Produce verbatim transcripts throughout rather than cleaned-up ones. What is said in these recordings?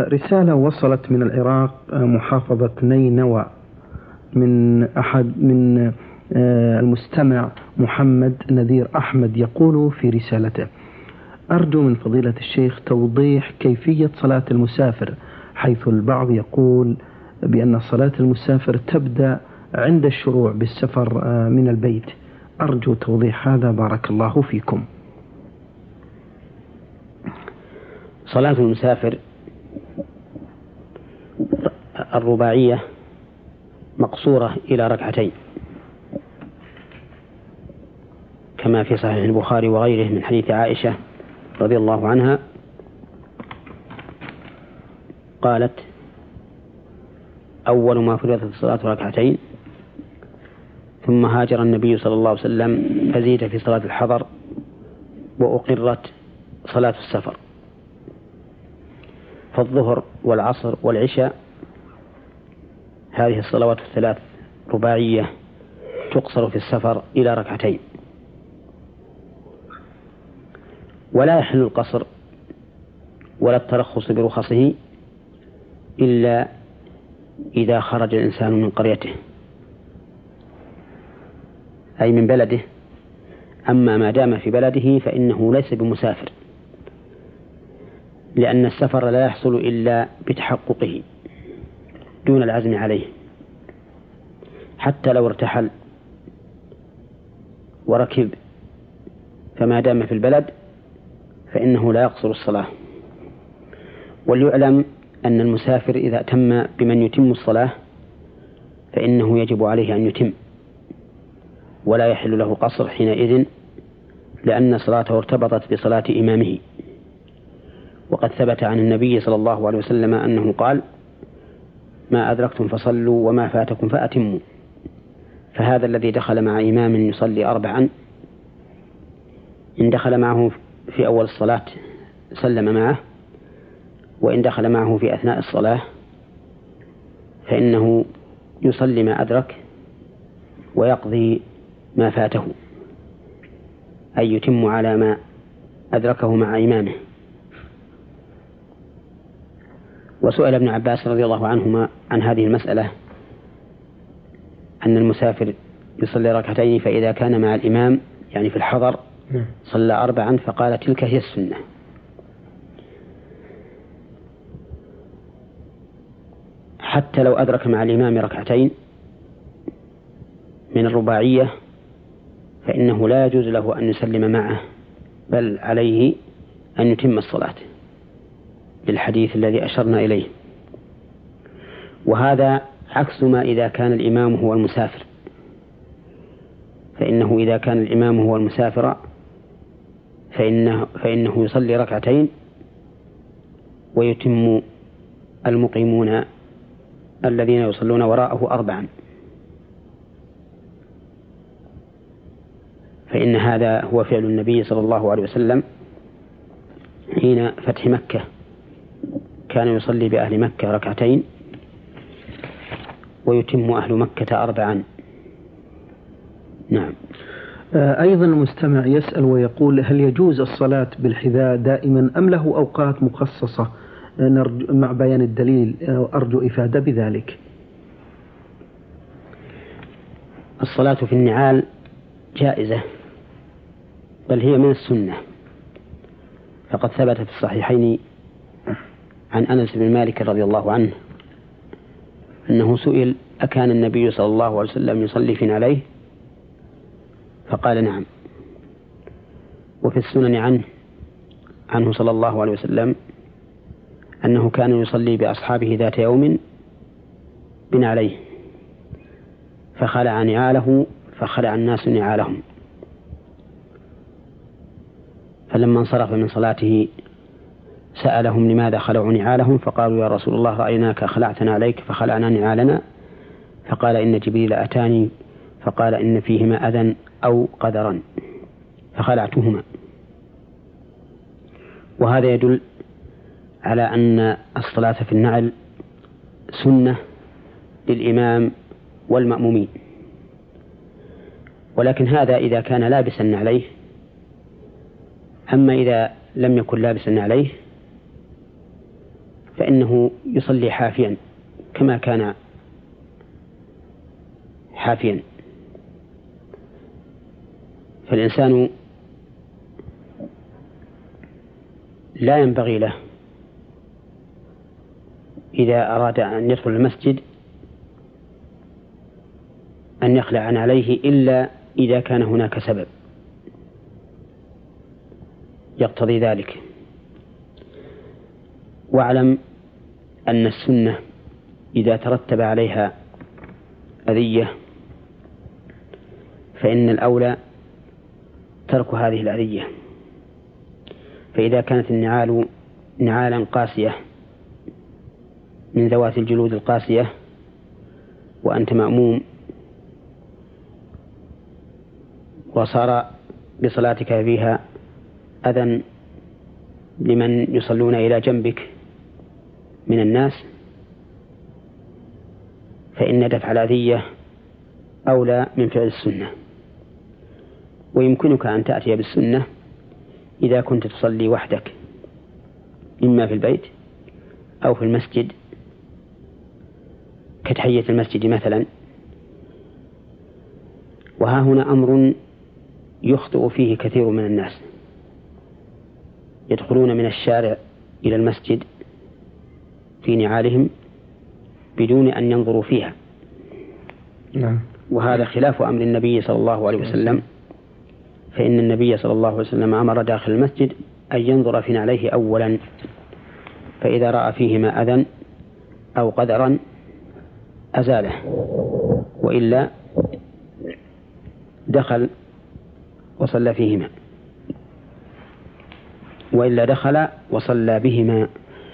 رسالة وصلت من العراق محافظة نينوى من أحد من المستمع محمد نذير أحمد، يقول في رسالته: أرجو من فضيلة الشيخ توضيح كيفية صلاة المسافر، حيث البعض يقول بأن صلاة المسافر تبدأ عند الشروع بالسفر من البيت. أرجو توضيح هذا بارك الله فيكم. صلاة المسافر الرباعية مقصورة إلى ركعتين، كما في صحيح البخاري وغيره من حديث عائشة رضي الله عنها قالت: أول ما فرضت الصلاة ركعتين، ثم هاجر النبي صلى الله عليه وسلم فزيد في صلاة الحضر وأقرت صلاة السفر. فالظهر والعصر والعشاء هذه الصلوات الثلاث رباعية تقصر في السفر إلى ركعتين. ولا يحل القصر ولا الترخص برخصه إلا إذا خرج الإنسان من قريته أي من بلده. أما ما دام في بلده فإنه ليس بمسافر، لأن السفر لا يحصل إلا بتحققه دون العزم عليه. حتى لو ارتحل وركب فما دام في البلد فإنه لا يقصر الصلاة. وليعلم أن المسافر إذا أتم بمن يتم الصلاة فإنه يجب عليه أن يتم، ولا يحل له قصر حينئذ، لأن صلاته ارتبطت بصلاة إمامه. وقد ثبت عن النبي صلى الله عليه وسلم أنه قال: ما أدركتم فصلوا وما فاتكم فأتموا. فهذا الذي دخل مع إمام يصلي أربعا، إن دخل معه في أول الصلاة سلم معه، وإن دخل معه في أثناء الصلاة فإنه يصلي ما أدرك ويقضي ما فاته، أي يتم على ما أدركه مع إمامه. وسئل ابن عباس رضي الله عنهما عن هذه المسألة، أن المسافر يصلي ركعتين فإذا كان مع الإمام يعني في الحضر صلى أربعا، فقال: تلك هي السنة. حتى لو أدرك مع الإمام ركعتين من الرباعية فإنه لا يجوز له أن يسلم معه، بل عليه أن يتم الصلاة بالحديث الذي أشرنا إليه. وهذا عكس ما إذا كان الإمام هو المسافر، فإنه إذا كان الإمام هو المسافر فإنه, فإنه يصلي ركعتين ويتم المقيمون الذين يصلون وراءه أربعا، فإن هذا هو فعل النبي صلى الله عليه وسلم حين فتح مكة، كان يصلي بأهل مكة ركعتين ويتم أهل مكة أربعا. نعم. أيضا المستمع يسأل ويقول: هل يجوز الصلاة بالحذاء دائما أم له أوقات مخصصة مع بيان الدليل؟ أرجو إفادة بذلك. الصلاة في النعال جائزة، بل هي من السنة. فقد ثبت في الصحيحين عن أنس بن مالك رضي الله عنه أنه سئل: أكان النبي صلى الله عليه وسلم يصلي في نعليه؟ فقال: نعم. وفي السنن عنه عنه صلى الله عليه وسلم أنه كان يصلي بأصحابه ذات يوم بنعليه، فخلع نعاله فخلع الناس نعالهم، فلما انصرف من صلاته سألهم لماذا خلعوا نعالهم، فقالوا: يا رسول الله رأيناك خلعتنا عليك فخلعنا نعالنا. فقال: إن جبريل أتاني فقال إن فيهما أذى أو قدرا فخلعتهما. وهذا يدل على أن الصلاة في النعل سنة للإمام والمأمومين، ولكن هذا إذا كان لابسا عليه. أما إذا لم يكن لابسا عليه فإنه يصلي حافيا كما كان حافيا. فالإنسان لا ينبغي له إذا أراد أن يدخل المسجد أن يخلع عن عليه إلا إذا كان هناك سبب يقتضي ذلك. واعلم أن السنة إذا ترتب عليها أذية فإن الأولى ترك هذه الأذية. فإذا كانت النعال نعالا قاسية من ذوات الجلود القاسية وأنت مأموم وصار بصلاتك فيها أذى لمن يصلون إلى جنبك من الناس فإن دفع الأذية أولى من فعل السنة. ويمكنك أن تأتي بالسنة إذا كنت تصلي وحدك إما في البيت أو في المسجد كتحية المسجد مثلا. وها هنا أمر يخطئ فيه كثير من الناس، يدخلون من الشارع إلى المسجد في نعالهم بدون أن ينظروا فيها. نعم. وهذا خلاف أمر النبي صلى الله عليه وسلم، فإن النبي صلى الله عليه وسلم أمر داخل المسجد أن ينظر في نعليه أولا، فإذا رأى فيهما أذى أو قدرا أزاله، وإلا دخل وصلى فيهما وإلا دخل وصلى بهما.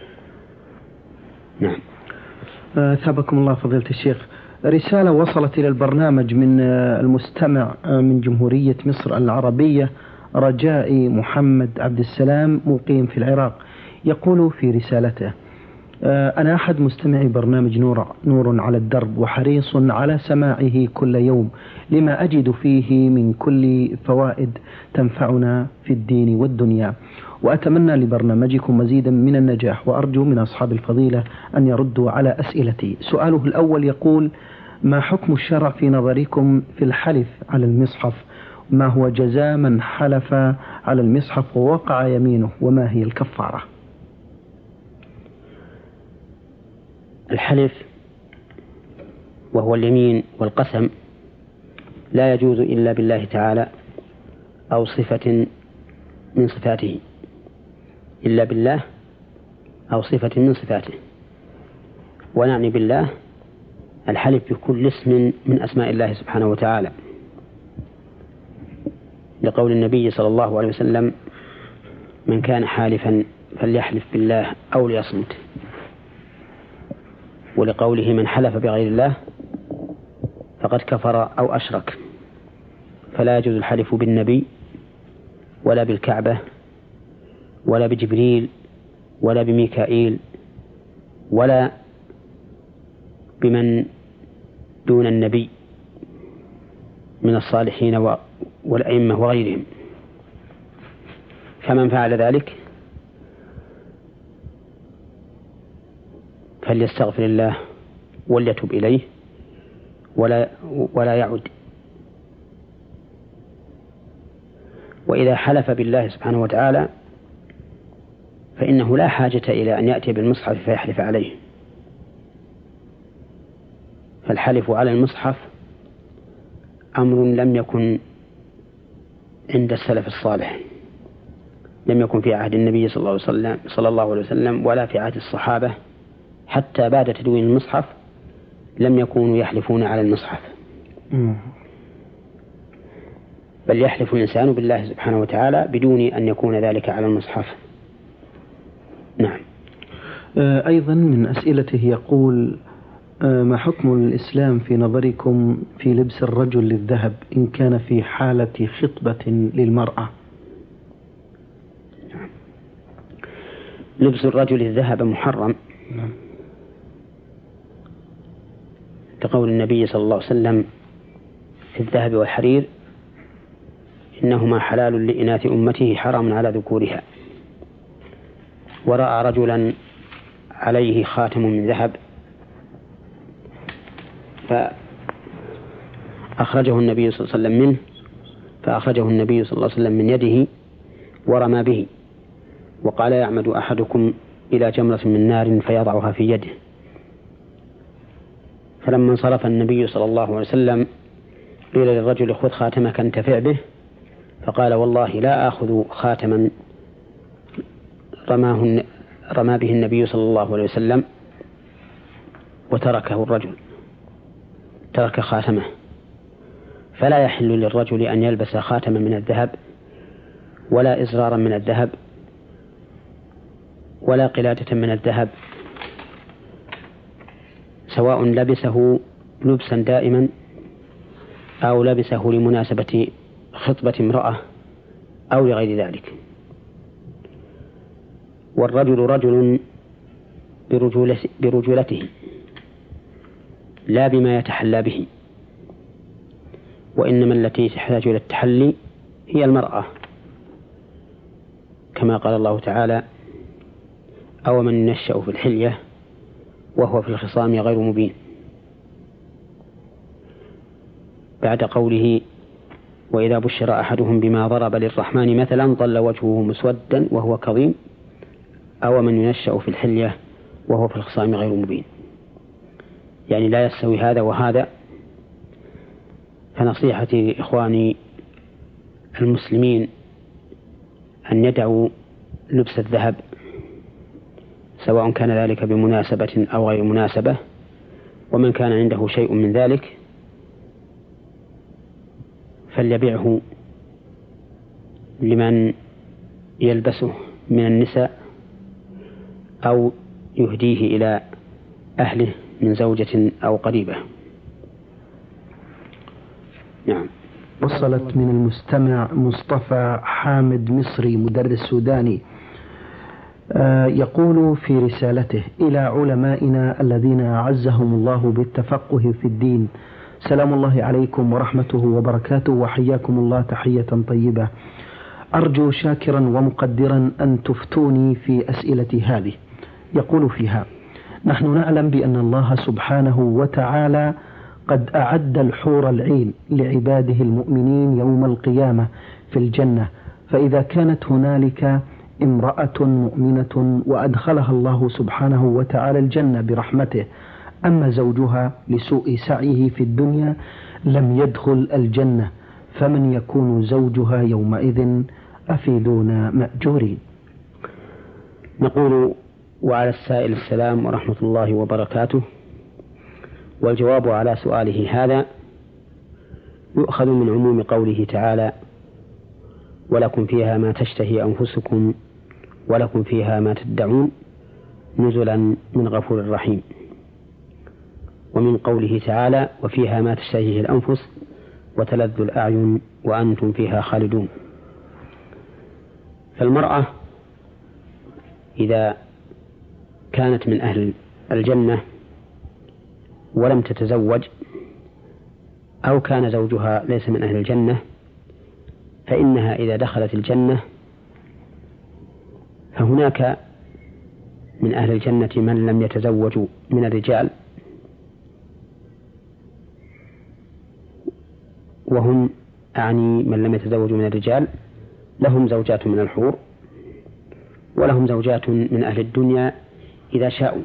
نعم. ثابكم الله فضيلة الشيخ. رسالة وصلت إلى البرنامج من المستمع من جمهورية مصر العربية رجائي محمد عبد السلام مقيم في العراق، يقول في رسالته: أنا أحد مستمعي برنامج نور, نور على الدرب وحريص على سماعه كل يوم لما أجد فيه من كل فوائد تنفعنا في الدين والدنيا، وأتمنى لبرنامجكم مزيدا من النجاح، وأرجو من أصحاب الفضيلة أن يردوا على أسئلتي. سؤاله الأول يقول: ما حكم الشرع في نظركم في الحلف على المصحف؟ ما هو جزاء من حلف على المصحف ووقع يمينه؟ وما هي الكفارة؟ الحلف وهو اليمين والقسم لا يجوز إلا بالله تعالى أو صفة من صفاته، إلا بالله أو صفة من صفاته. ونعني بالله الحلف بكل اسم من أسماء الله سبحانه وتعالى، لقول النبي صلى الله عليه وسلم: من كان حالفا فليحلف بالله أو ليصمت. ولقوله: من حلف بغير الله فقد كفر أو أشرك. فلا يجوز الحلف بالنبي ولا بالكعبة ولا بجبريل ولا بميكائيل ولا بمن دون النبي من الصالحين والأئمة وغيرهم. فمن فعل ذلك فليستغفر الله وليتب إليه ولا ولا يعد. وإذا حلف بالله سبحانه وتعالى فإنه لا حاجة إلى أن يأتي بالمصحف فيحلف عليه، فالحلف على المصحف أمر لم يكن عند السلف الصالح، لم يكن في عهد النبي صلى الله عليه وسلم, صلى الله عليه وسلم ولا في عهد الصحابة، حتى بعد تدوين المصحف لم يكونوا يحلفون على المصحف. بل يحلف الإنسان بالله سبحانه وتعالى بدون أن يكون ذلك على المصحف. نعم. أيضا من أسئلته يقول: ما حكم الإسلام في نظركم في لبس الرجل للذهب إن كان في حالة خطبة للمرأة؟ نعم. لبس الرجل الذهب محرم. نعم. كقول النبي صلى الله عليه وسلم في الذهب والحرير: إنهما حلال لإناث أمته حرام على ذكورها. ورأى رجلا عليه خاتم من ذهب فأخرجه النبي صلى الله عليه وسلم منه فأخرجه النبي صلى الله عليه وسلم من يده ورمى به وقال يعمد أحدكم إلى جمرة من نار فيضعها في يده. فلما انصرف النبي صلى الله عليه وسلم قيل للرجل خذ خاتمك انتفع به فقال والله لا آخذ خاتما رماه رمى به النبي صلى الله عليه وسلم وتركه الرجل ترك خاتمه. فلا يحل للرجل أن يلبس خاتما من الذهب ولا إزرارا من الذهب ولا قلادة من الذهب سواء لبسه لبسا دائما أو لبسه لمناسبة خطبة امرأة أو لغير ذلك. والرجل رجل برجولته لا بما يتحلى به، وإنما التي تحتاج إلى التحلي هي المرأة كما قال الله تعالى أو من ينشأ في الحلية وهو في الخصام غير مبين، بعد قوله وإذا بشر أحدهم بما ضرب للرحمن مثلا ظل وجهه مسودا وهو كظيم أو من ينشأ في الحلية وهو في الخصام غير مبين، يعني لا يستوي هذا وهذا. فنصيحتي لإخواني المسلمين أن يدعوا لبس الذهب سواء كان ذلك بمناسبة أو غير مناسبة، ومن كان عنده شيء من ذلك فليبيعه لمن يلبسه من النساء أو يهديه إلى أهله من زوجة أو قريبة. نعم. وصلت من المستمع مصطفى حامد مصري مدرس سوداني يقول في رسالته إلى علمائنا الذين أعزهم الله بالتفقه في الدين سلام الله عليكم ورحمته وبركاته وحياكم الله تحية طيبة. أرجو شاكرا ومقدرا أن تفتوني في أسئلتي هذه. يقول فيها نحن نعلم بأن الله سبحانه وتعالى قد أعد الحور العين لعباده المؤمنين يوم القيامة في الجنة، فإذا كانت هنالك امرأة مؤمنة وأدخلها الله سبحانه وتعالى الجنة برحمته، أما زوجها لسوء سعيه في الدنيا لم يدخل الجنة، فمن يكون زوجها يومئذ؟ أفيدونا مأجورين. نقول وعلى السائل السلام ورحمة الله وبركاته. والجواب على سؤاله هذا يؤخذ من عموم قوله تعالى ولكم فيها ما تشتهي أنفسكم ولكم فيها ما تدعون نزلا من غفور رحيم، ومن قوله تعالى وفيها ما تشتهيه الأنفس وتلذ الأعين وأنتم فيها خالدون. فالمرأة إذا كانت من أهل الجنة ولم تتزوج أو كان زوجها ليس من أهل الجنة فإنها إذا دخلت الجنة فهناك من أهل الجنة من لم يتزوجوا من الرجال، وهم أعني من لم يتزوجوا من الرجال لهم زوجات من الحور ولهم زوجات من أهل الدنيا إذا شاءوا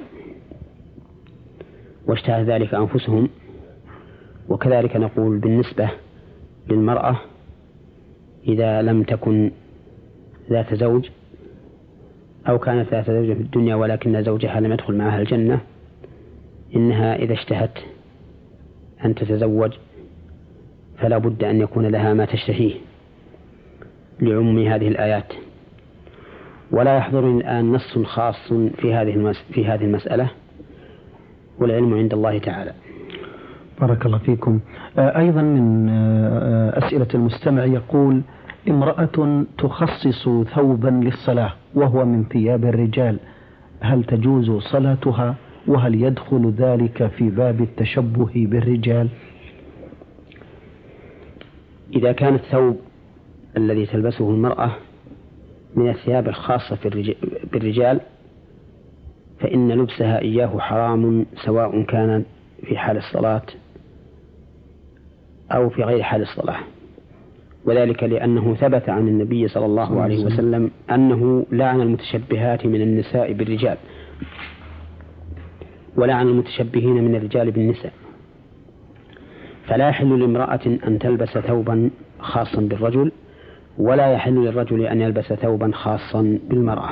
واشتهى ذلك أنفسهم. وكذلك نقول بالنسبة للمرأة إذا لم تكن ذات زوج أو كانت ذات زوج في الدنيا ولكن زوجها لم يدخل معها الجنة، إنها إذا اشتهت أن تتزوج فلا بد أن يكون لها ما تشتهيه لعموم هذه الآيات. ولا يحضرني الآن نص خاص في هذه في هذه المسألة، والعلم عند الله تعالى. بارك الله فيكم. أيضا من أسئلة المستمع يقول امرأة تخصص ثوبا للصلاة وهو من ثياب الرجال، هل تجوز صلاتها؟ وهل يدخل ذلك في باب التشبه بالرجال؟ إذا كان الثوب الذي تلبسه المرأة من الثياب الخاصة بالرجال فإن لبسها إياه حرام سواء كان في حال الصلاة أو في غير حال الصلاة، وذلك لأنه ثبت عن النبي صلى الله عليه وسلم أنه لعن المتشبهات من النساء بالرجال، ولعن المتشبهين من الرجال بالنساء. فلا يحل لامرأة أن تلبس ثوبا خاصا بالرجل، ولا يحل للرجل أن يلبس ثوبا خاصا بالمرأة.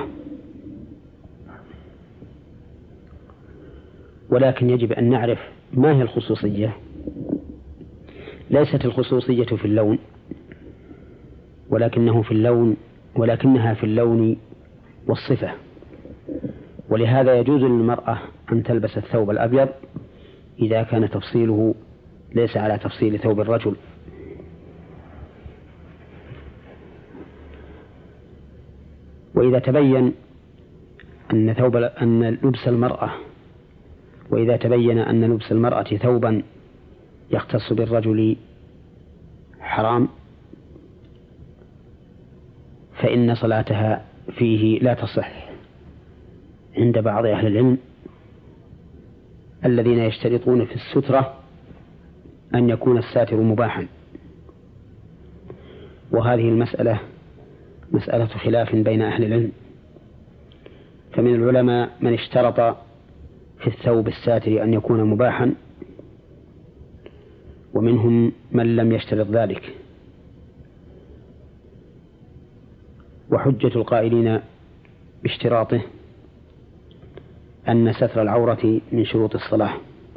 ولكن يجب أن نعرف ما هي الخصوصية. ليست الخصوصية في اللون، ولكنه في اللون ولكنها في اللون والصفة. ولهذا يجوز للمرأة أن تلبس الثوب الأبيض إذا كان تفصيله ليس على تفصيل ثوب الرجل. وإذا تبين أن ثوب أن لبس المرأة وإذا تبين أن لبس المرأة ثوبا يختص بالرجل حرام، فإن صلاتها فيه لا تصح عند بعض أهل العلم الذين يشترطون في السترة أن يكون الساتر مباحا. وهذه المسألة مسألة خلاف بين أهل العلم، فمن العلماء من اشترط في الثوب الساتر أن يكون مباحا، ومنهم من لم يشترط ذلك. وحجة القائلين باشتراطه أن ستر العورة من شروط الصلاة،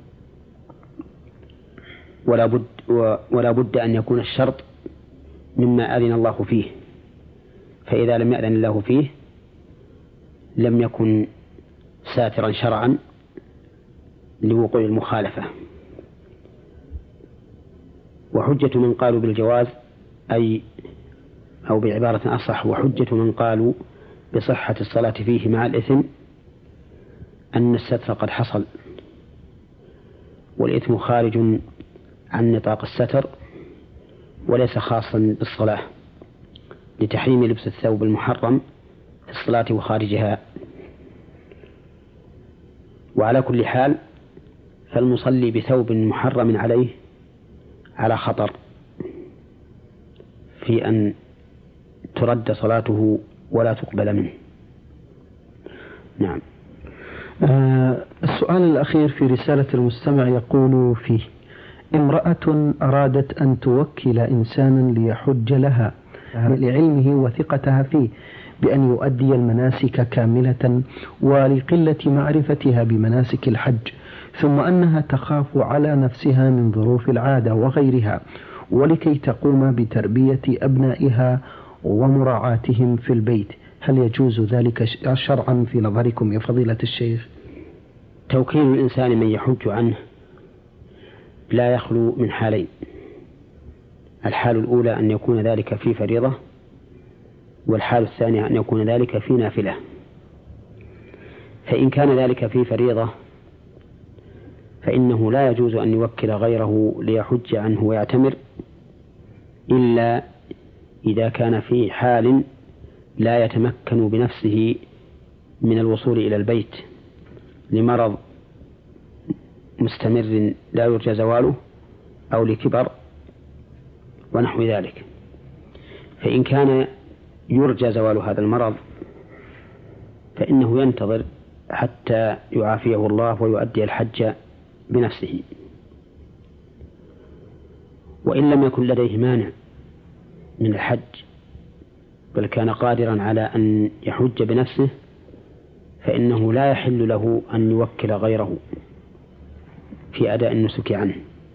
ولا بد, ولا بد أن يكون الشرط مما أذن الله فيه، فإذا لم يأذن الله فيه لم يكن ساترا شرعا لوقوع المخالفة. وحجة من قالوا بالجواز أي أو بعبارة أصح، وحجة من قالوا بصحة الصلاة فيه مع الإثم أن الستر قد حصل، والإثم خارج عن نطاق الستر وليس خاصا بالصلاة، لتحريم لبس الثوب المحرم في الصلاة وخارجها. وعلى كل حال فالمصلي بثوب محرم عليه على خطر في أن ترد صلاته ولا تقبل منه. نعم. آه السؤال الأخير في رسالة المستمع يقول فيه: امرأة أرادت أن توكل إنسانا ليحج لها لعلمه وثقتها فيه بأن يؤدي المناسك كاملة ولقلة معرفتها بمناسك الحج، ثم أنها تخاف على نفسها من ظروف العادة وغيرها، ولكي تقوم بتربية أبنائها ومراعاتهم في البيت، هل يجوز ذلك شرعا في نظركم يا فضيلة الشيخ؟ توكيل الإنسان من يحج عنه لا يخلو من حالين: الحال الأولى أن يكون ذلك في فريضة، والحال الثانية أن يكون ذلك في نافلة. فإن كان ذلك في فريضة فإنه لا يجوز أن يوكل غيره ليحج عنه ويعتمر إلا إذا كان في حال لا يتمكن بنفسه من الوصول إلى البيت لمرض مستمر لا يرجى زواله أو لكبر ونحو ذلك. فإن كان يرجى زوال هذا المرض فإنه ينتظر حتى يعافيه الله ويؤدي الحج بنفسه. وإن لم يكن لديه مانع من الحج بل كان قادرا على أن يحج بنفسه فإنه لا يحل له أن يوكل غيره في أداء النسك عنه،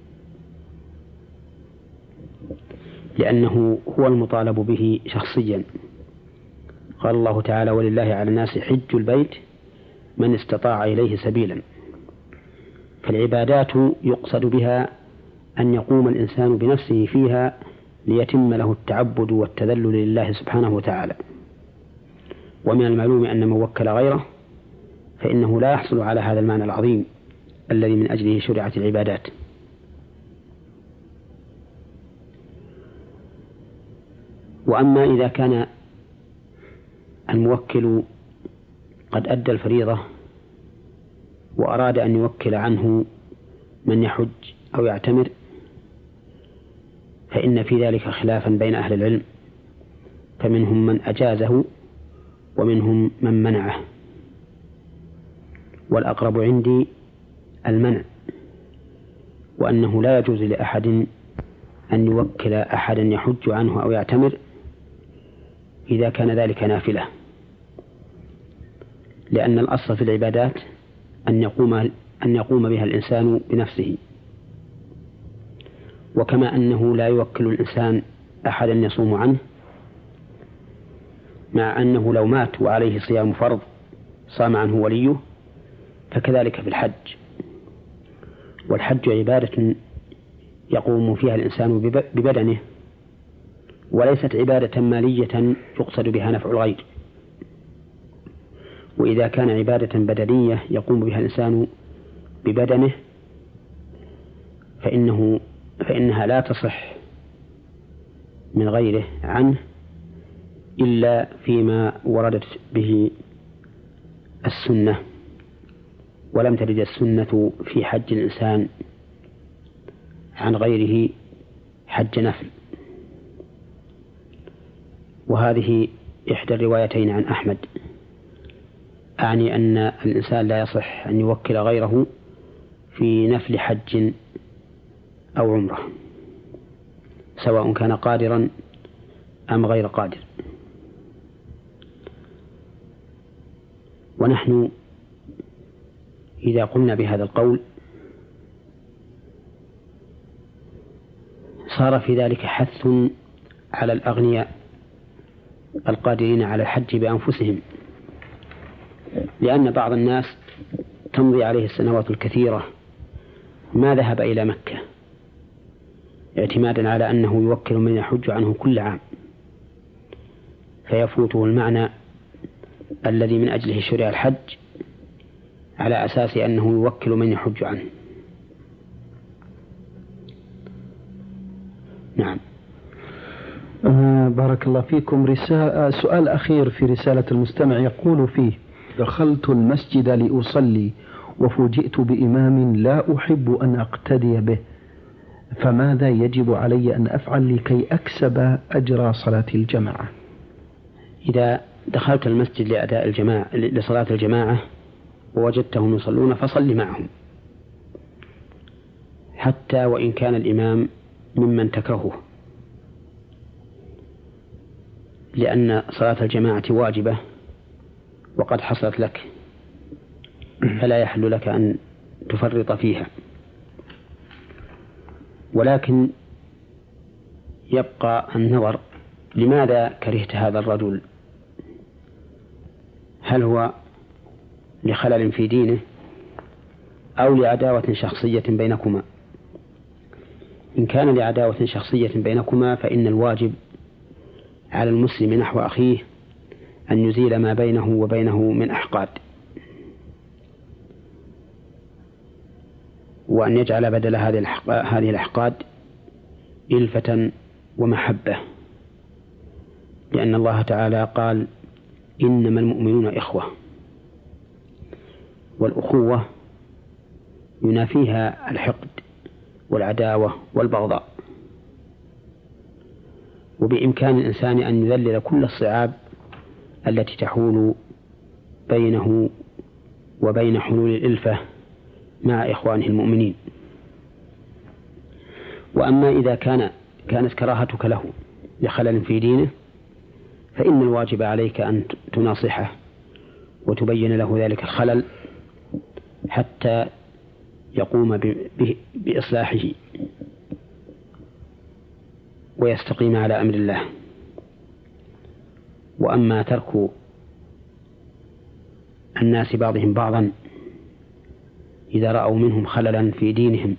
لأنه هو المطالب به شخصيا. قال الله تعالى: ولله على الناس حج البيت من استطاع إليه سبيلا. فالعبادات يقصد بها أن يقوم الإنسان بنفسه فيها ليتم له التعبد والتذلل لله سبحانه وتعالى. ومن المعلوم أن من وكل غيره فإنه لا يحصل على هذا المعنى العظيم الذي من أجله شرعت العبادات. وأما إذا كان الموكل قد أدى الفريضة وأراد أن يوكل عنه من يحج أو يعتمر فإن في ذلك خلافا بين أهل العلم، فمنهم من أجازه ومنهم من منعه، والأقرب عندي المنع، وأنه لا يجوز لأحد أن يوكل أحدا يحج عنه أو يعتمر إذا كان ذلك نافلة، لأن الأصل في العبادات أن يقوم أن يقوم بها الإنسان بنفسه، وكما أنه لا يوكل الإنسان أحدا يصوم عنه، مع أنه لو مات وعليه صيام فرض صام عنه وليه، فكذلك في الحج. والحج عبادة يقوم فيها الإنسان ببدنه، وليست عبادة مالية يقصد بها نفع الغير. وإذا كان عبادة بدنية يقوم بها الإنسان ببدنه فإنه فإنها لا تصح من غيره عنه إلا فيما وردت به السنة، ولم ترد السنة في حج الإنسان عن غيره حج نفل. وهذه إحدى الروايتين عن أحمد، أعني أن الإنسان لا يصح أن يوكل غيره في نفل حج أو عمرة، سواء كان قادرا أم غير قادر. ونحن إذا قلنا بهذا القول صار في ذلك حث على الأغنياء القادرين على الحج بأنفسهم، لأن بعض الناس تمضي عليه السنوات الكثيرة ما ذهب إلى مكة، اعتمادا على أنه يوكل من يحج عنه كل عام، فيفوته المعنى الذي من أجله شرع الحج على أساس أنه يوكل من يحج عنه. نعم. آه بارك الله فيكم. رسالة سؤال أخير في رسالة المستمع يقول فيه: دخلت المسجد لأصلي وفوجئت بإمام لا أحب أن أقتدي به، فماذا يجب علي أن أفعل لكي أكسب أجر صلاة الجماعة؟ إذا دخلت المسجد لأداء الجماعة لصلاة الجماعة ووجدتهم يصلون فصل معهم، حتى وإن كان الإمام ممن تكرهه، لأن صلاة الجماعة واجبة وقد حصلت لك، فلا يحل لك أن تفرط فيها. ولكن يبقى النظر: لماذا كرهت هذا الرجل؟ هل هو لخلل في دينه أو لعداوة شخصية بينكما؟ إن كان لعداوة شخصية بينكما فإن الواجب على المسلم نحو أخيه أن يزيل ما بينه وبينه من أحقاد، وأن يجعل بدل هذه الأحقاد إلفة ومحبة، لأن الله تعالى قال: إنما المؤمنون إخوة، والأخوة ينافيها الحقد والعداوة والبغضاء. وبإمكان الإنسان أن يذلل كل الصعاب التي تحول بينه وبين حلول الإلفة مع إخوانه المؤمنين. وأما إذا كان كانت كراهتك له لخلل في دينه فإن الواجب عليك أن تناصحه وتبين له ذلك الخلل حتى يقوم بإصلاحه ويستقيم على أمر الله. وأما ترك الناس بعضهم بعضا إذا رأوا منهم خللا في دينهم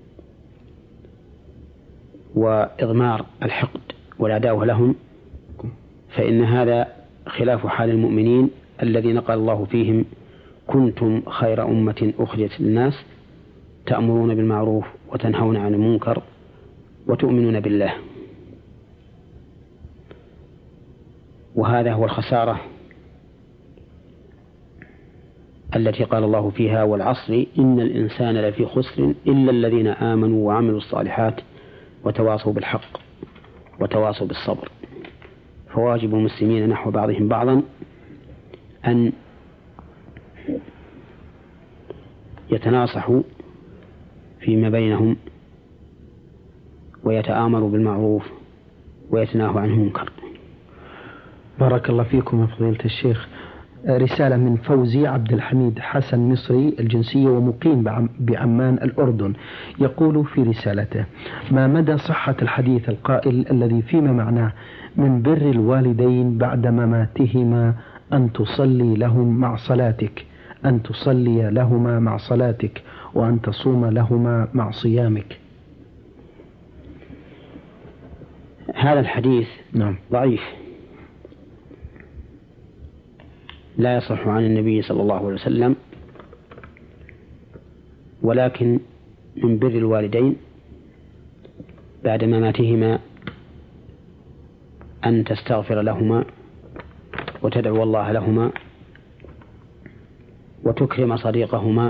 وإضمار الحقد والعداوة لهم، فإن هذا خلاف حال المؤمنين الذين قال الله فيهم: كنتم خير أمة أخرجت للناس تأمرون بالمعروف وتنهون عن المنكر وتؤمنون بالله. وهذا هو الخسارة التي قال الله فيها والعصر إن الإنسان لفي خسر إلا الذين آمنوا وعملوا الصالحات وتواصوا بالحق وتواصوا بالصبر. فواجب المسلمين نحو بعضهم بعضا أن يتناصحوا فيما بينهم ويتآمروا بالمعروف ويتناهوا عن المنكر. بارك الله فيكم يا فضيلة الشيخ. رسالة من فوزي عبد الحميد حسن مصري الجنسية ومقيم بعمان الأردن، يقول في رسالته: ما مدى صحة الحديث القائل الذي فيما معناه من بر الوالدين بعد مماتهما أن تصلي لهم مع صلاتك أن تصلي لهما مع صلاتك وأن تصوم لهما مع صيامك؟ هذا الحديث نعم. ضعيف، لا يصح عن النبي صلى الله عليه وسلم، ولكن من بر الوالدين بعد مماتهما أن تستغفر لهما وتدعو الله لهما وتكرم صديقهما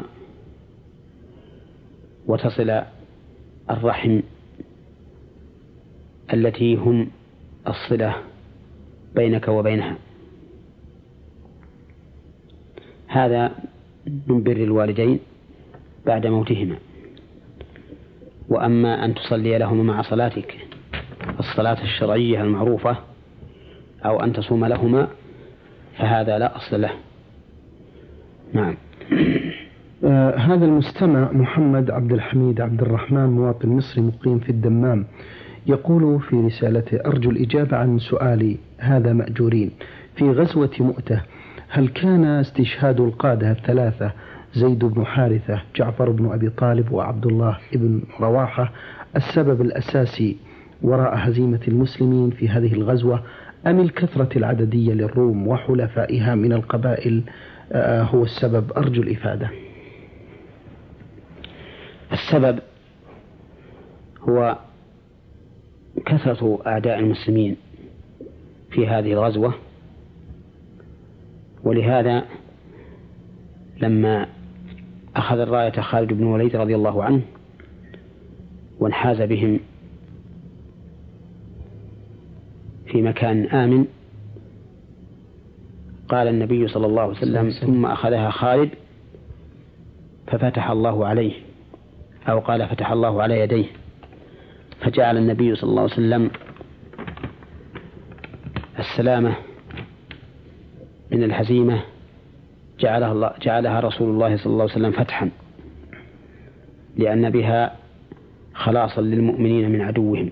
وتصل الرحم التي هم الصلة بينك وبينها. هذا من بر الوالدين بعد موتهما. وأما أن تصلي لهما مع صلاتك الصلاة الشرعية المعروفة أو أن تصوم لهما فهذا لا أصل له. نعم. آه هذا المستمع محمد عبد الحميد عبد الرحمن مواطن مصري مقيم في الدمام، يقول في رسالته: أرجو الإجابة عن سؤالي هذا مأجورين. في غزوة مؤتة هل كان استشهاد القادة الثلاثة زيد بن حارثة جعفر بن أبي طالب وعبد الله بن رواحة السبب الأساسي وراء هزيمة المسلمين في هذه الغزوة، أم الكثرة العددية للروم وحلفائها من القبائل آه هو السبب؟ أرجو الإفادة. السبب هو كثرة أعداء المسلمين في هذه الغزوة، ولهذا لما أخذ الراية خالد بن الوليد رضي الله عنه وانحاز بهم في مكان آمن قال النبي صلى الله عليه وسلم: ثم أخذها خالد ففتح الله عليه، أو قال فتح الله على يديه، فجعل النبي صلى الله عليه وسلم السلامة من الهزيمة جعلها, الله جعلها رسول الله صلى الله عليه وسلم فتحا، لأن بها خلاصا للمؤمنين من عدوهم.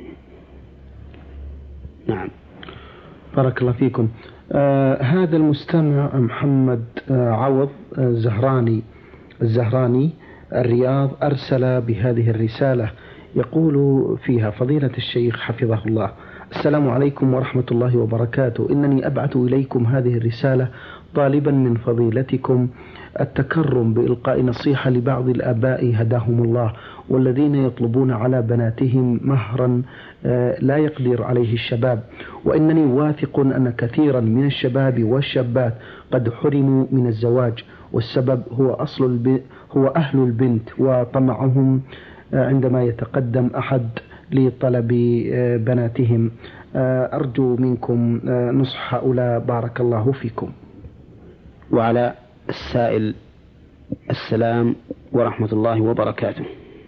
نعم. بارك الله فيكم. آه هذا المستمع محمد آه عوض آه زهراني الزهراني الرياض أرسل بهذه الرسالة، يقول فيها: فضيلة الشيخ حفظه الله، السلام عليكم ورحمة الله وبركاته. إنني أبعث إليكم هذه الرسالة طالبا من فضيلتكم التكرم بإلقاء نصيحة لبعض الآباء هداهم الله والذين يطلبون على بناتهم مهرا لا يقدر عليه الشباب، وإنني واثق أن كثيرا من الشباب والشابات قد حرموا من الزواج، والسبب هو أصل الب... هو أهل البنت وطمعهم عندما يتقدم أحد لطلب بناتهم. أرجو منكم نصح هؤلاء بارك الله فيكم. وعلى السائل السلام ورحمة الله وبركاته.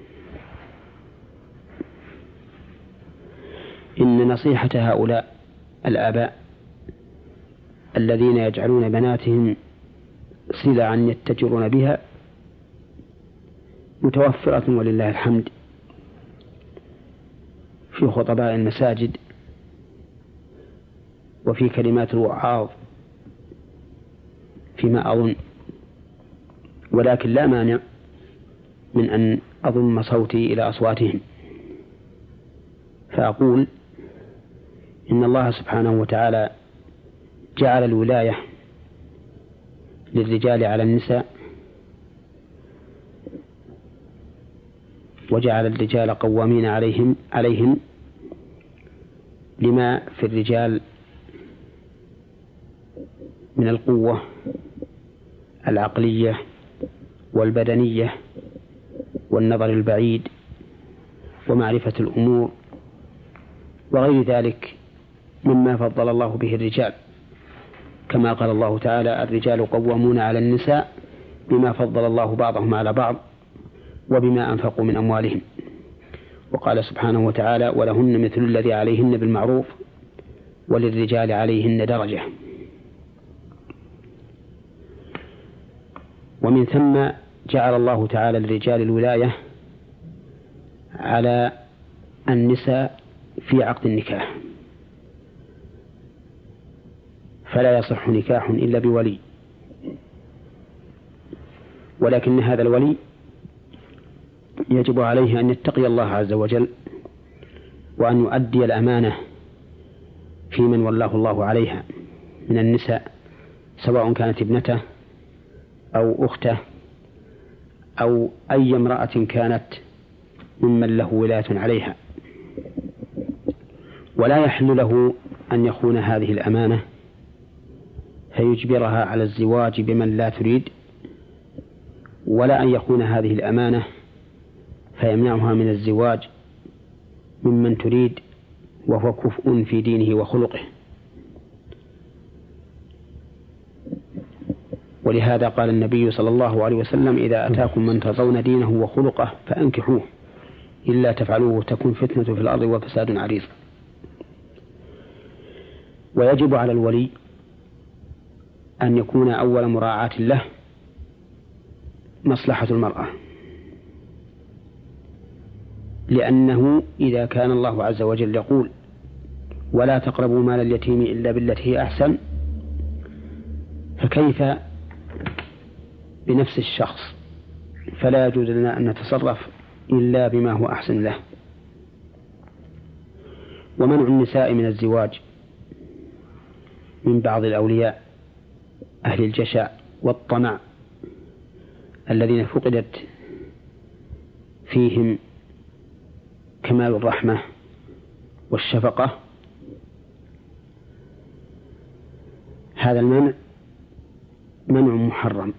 إن نصيحة هؤلاء الآباء الذين يجعلون بناتهم سلعا يتجرون بها متوفرة ولله الحمد في خطباء المساجد وفي كلمات الوعاظ فيما أظن، ولكن لا مانع من أن أضم صوتي إلى أصواتهم، فأقول إن الله سبحانه وتعالى جعل الولاية للرجال على النساء، وجعل الرجال قوامين عليهم عليهم لما في الرجال من القوة العقلية والبدنية والنظر البعيد ومعرفة الأمور وغير ذلك مما فضل الله به الرجال، كما قال الله تعالى: الرجال قوامون على النساء بما فضل الله بعضهم على بعض وبما أنفقوا من أموالهم. وقال سبحانه وتعالى: ولهن مثل الذي عليهن بالمعروف وللرجال عليهن درجة. ومن ثم جعل الله تعالى للرجال الولاية على النساء في عقد النكاح، فلا يصح نكاح إلا بولي، ولكن هذا الولي يجب عليه أن يتقي الله عز وجل وأن يؤدي الأمانة في من ولاه الله عليها من النساء، سواء كانت ابنته أو أخته أو أي امرأة كانت ممن له ولاية عليها. ولا يحل له أن يخون هذه الأمانة فيجبرها على الزواج بمن لا تريد، ولا أن يخون هذه الأمانة فيمنعها من الزواج ممن تريد وهو كفء في دينه وخلقه. ولهذا قال النبي صلى الله عليه وسلم: إذا أتاكم من ترضون دينه وخلقه فأنكحوه، إلا تفعلوه تكون فتنة في الأرض وفساد عريض. ويجب على الولي أن يكون أول مراعاة له مصلحة المرأة، لأنه إذا كان الله عز وجل يقول: ولا تقربوا مال اليتيم إلا بالتي هي أحسن، فكيف بنفس الشخص؟ فلا يجوز لنا أن نتصرف إلا بما هو أحسن له. ومنع النساء من الزواج من بعض الأولياء أهل الجشع والطمع الذين فقدت فيهم كمال الرحمة والشفقة، هذا المنع منع محرم،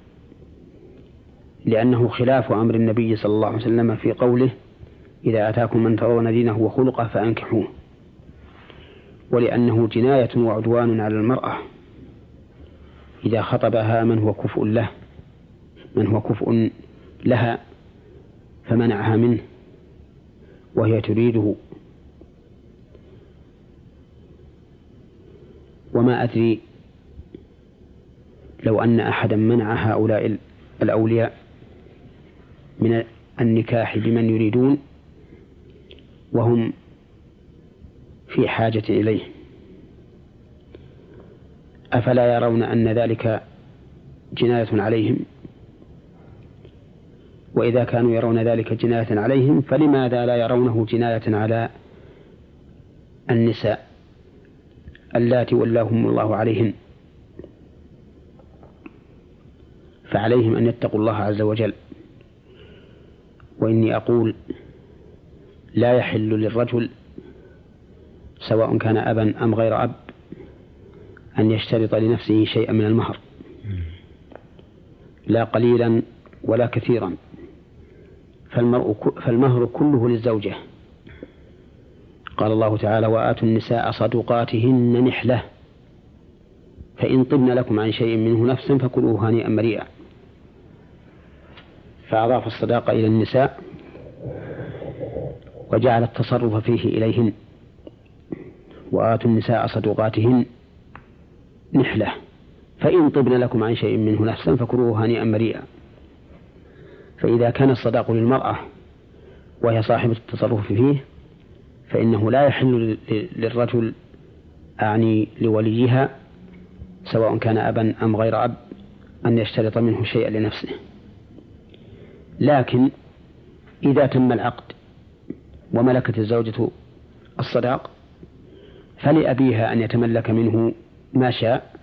لأنه خلاف أمر النبي صلى الله عليه وسلم في قوله: إذا أتاكم من ترضون دينه وخلقه فأنكحوه، ولأنه جناية وعدوان على المرأة إذا خطبها من هو كفء له من هو كفء لها فمنعها منه وهي تريده. وما أدري لو أن أحدا منع هؤلاء الأولياء من النكاح بمن يريدون وهم في حاجة إليه، أفلا يرون أن ذلك جناية عليهم؟ وإذا كانوا يرون ذلك جناية عليهم فلماذا لا يرونه جناية على النساء اللاتي ولاهم الله عليهن؟ فعليهم أن يتقوا الله عز وجل. وإني أقول: لا يحل للرجل سواء كان أبا أم غير أب أن يشترط لنفسه شيئا من المهر، لا قليلا ولا كثيرا، فالمهر كله للزوجة. قال الله تعالى: وآتوا النساء صدقاتهن نحلة فإن طبن لكم عن شيء منه نفسا فكلوه هنيئا مريئا. فأضاف الصداقة إلى النساء وجعل التصرف فيه إليهن. وآتوا النساء صدقاتهن نحلة فإن طبن لكم عن شيء منه نفسا فكلوه هنيئا مريئا. فإذا كان الصداق للمرأة وهي صاحبة التصرف فيه فإنه لا يحل للرجل أعني لوليها سواء كان أبا أم غير أب أن يشترط منه شيئا لنفسه. لكن إذا تم العقد وملكت الزوجة الصداق فلأبيها أن يتملك منه ما شاء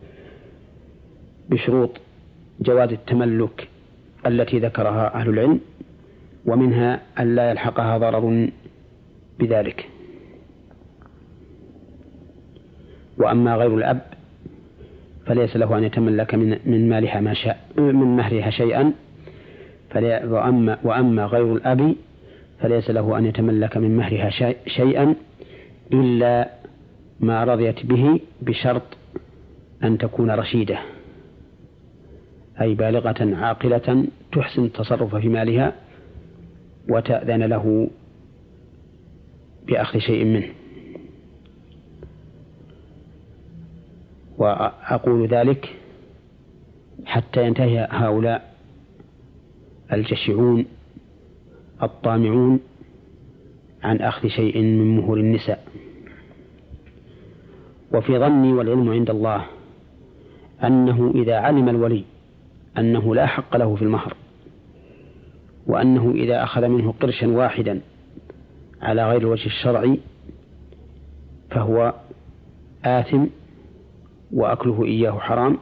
بشروط جواز التملك التي ذكرها أهل العلم، ومنها أن لا يلحقها ضرر بذلك. وأما غير الأب فليس له أن يتملك من, من مالها ما شاء، من مهرها شيئا، وأما, وأما غير الأب فليس له أن يتملك من مهرها شيئا إلا ما رضيت به بشرط أن تكون رشيدة، أي بالغة عاقلة تحسن التصرف في مالها وتأذن له بأخذ شيء منه. وأقول ذلك حتى ينتهي هؤلاء الجشعون الطامعون عن أخذ شيء من مهور النساء. وفي ظني والعلم عند الله أنه إذا علم الولي أنه لا حق له في المهر، وأنه إذا أخذ منه قرشا واحدا على غير الوجه الشرعي فهو آثم وأكله إياه حرام،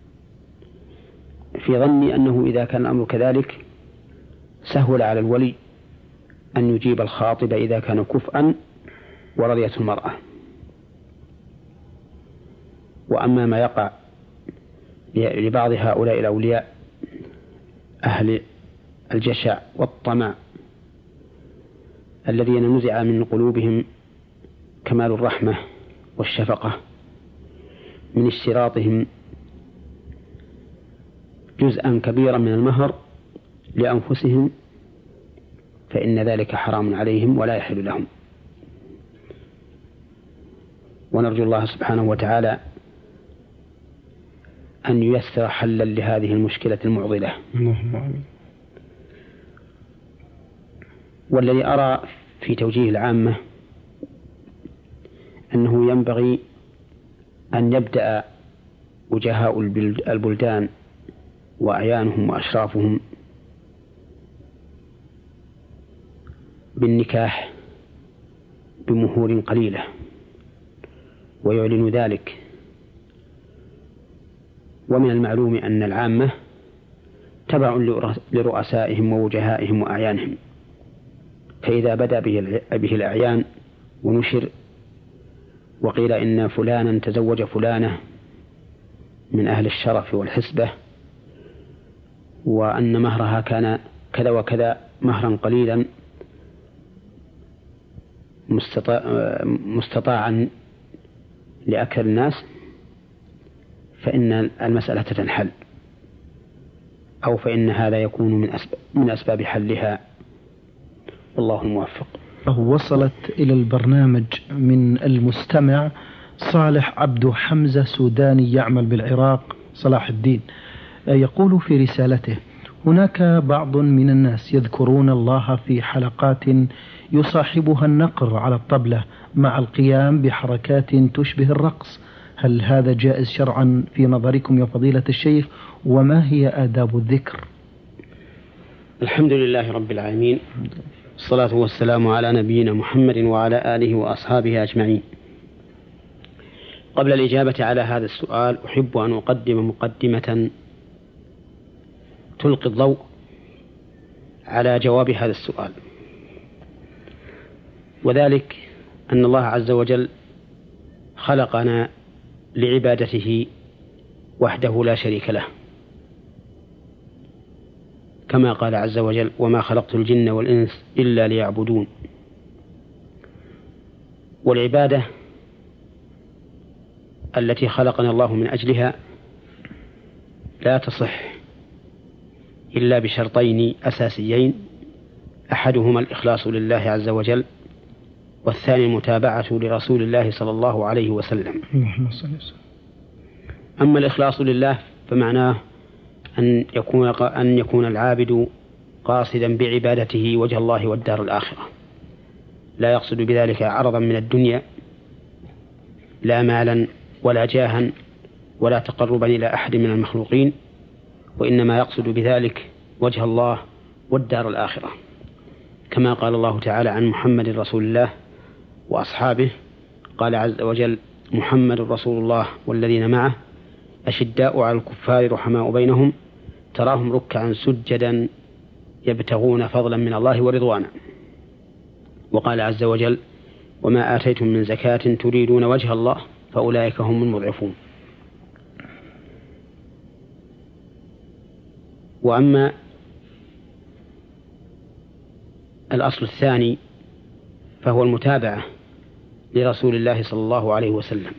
في ظني أنه إذا كان الأمر كذلك سهل على الولي أن يجيب الخاطب إذا كان كفءا ورضيته المرأة. وأما ما يقع لبعض هؤلاء الأولياء أهل الجشع والطمع الذين نزع من قلوبهم كمال الرحمة والشفقة من اشتراطهم جزءا كبيرا من المهر لأنفسهم، فإن ذلك حرام عليهم ولا يحل لهم. ونرجو الله سبحانه وتعالى أن ييسر حلا لهذه المشكلة المعضلة. والذي أرى في توجيه العامة أنه ينبغي أن يبدأ وجهاء البلدان وأعيانهم وأشرافهم بالنكاح بمهور قليلة ويعلن ذلك. ومن المعلوم أن العامة تبع لرؤسائهم ووجهائهم وأعيانهم، فإذا بدأ به الأعيان ونشر وقيل إن فلانا تزوج فلانة من أهل الشرف والحسبة وأن مهرها كان كذا وكذا مهرا قليلا مستطاعا لأكثر الناس، فإن المسألة تنحل، أو فإن هذا يكون من أسباب, من أسباب حلها، والله الموفق. وصلت إلى البرنامج من المستمع صالح عبد حمزة سوداني يعمل بالعراق صلاح الدين، يقول في رسالته: هناك بعض من الناس يذكرون الله في حلقات يصاحبها النقر على الطبلة مع القيام بحركات تشبه الرقص، هل هذا جائز شرعا في نظركم يا فضيلة الشيخ؟ وما هي آداب الذكر؟ الحمد لله رب العالمين، الصلاة والسلام على نبينا محمد وعلى آله وأصحابه أجمعين. قبل الإجابة على هذا السؤال أحب أن أقدم مقدمة تلقي الضوء على جواب هذا السؤال، وذلك أن الله عز وجل خلقنا لعبادته وحده لا شريك له، كما قال عز وجل: وما خلقت الجن والإنس إلا ليعبدون. والعبادة التي خلقنا الله من أجلها لا تصح إلا بشرطين أساسيين، أحدهما الإخلاص لله عز وجل، والثاني المتابعة لرسول الله صلى الله عليه وسلم. أما الإخلاص لله فمعناه أن يكون أن يكون العابد قاصدا بعبادته وجه الله والدار الآخرة، لا يقصد بذلك عرضا من الدنيا، لا مالا ولا جاها ولا تقربا إلى أحد من المخلوقين، وإنما يقصد بذلك وجه الله والدار الآخرة، كما قال الله تعالى عن محمد رسول الله وأصحابه، قال عز وجل: محمد رسول الله والذين معه أشداء على الكفار رحماء بينهم تراهم ركعا سجدا يبتغون فضلا من الله ورضوانا. وقال عز وجل: وما آتيتم من زكاة تريدون وجه الله فأولئك هم المضعفون. وأما الأصل الثاني فهو المتابعة لرسول الله صلى الله عليه وسلم.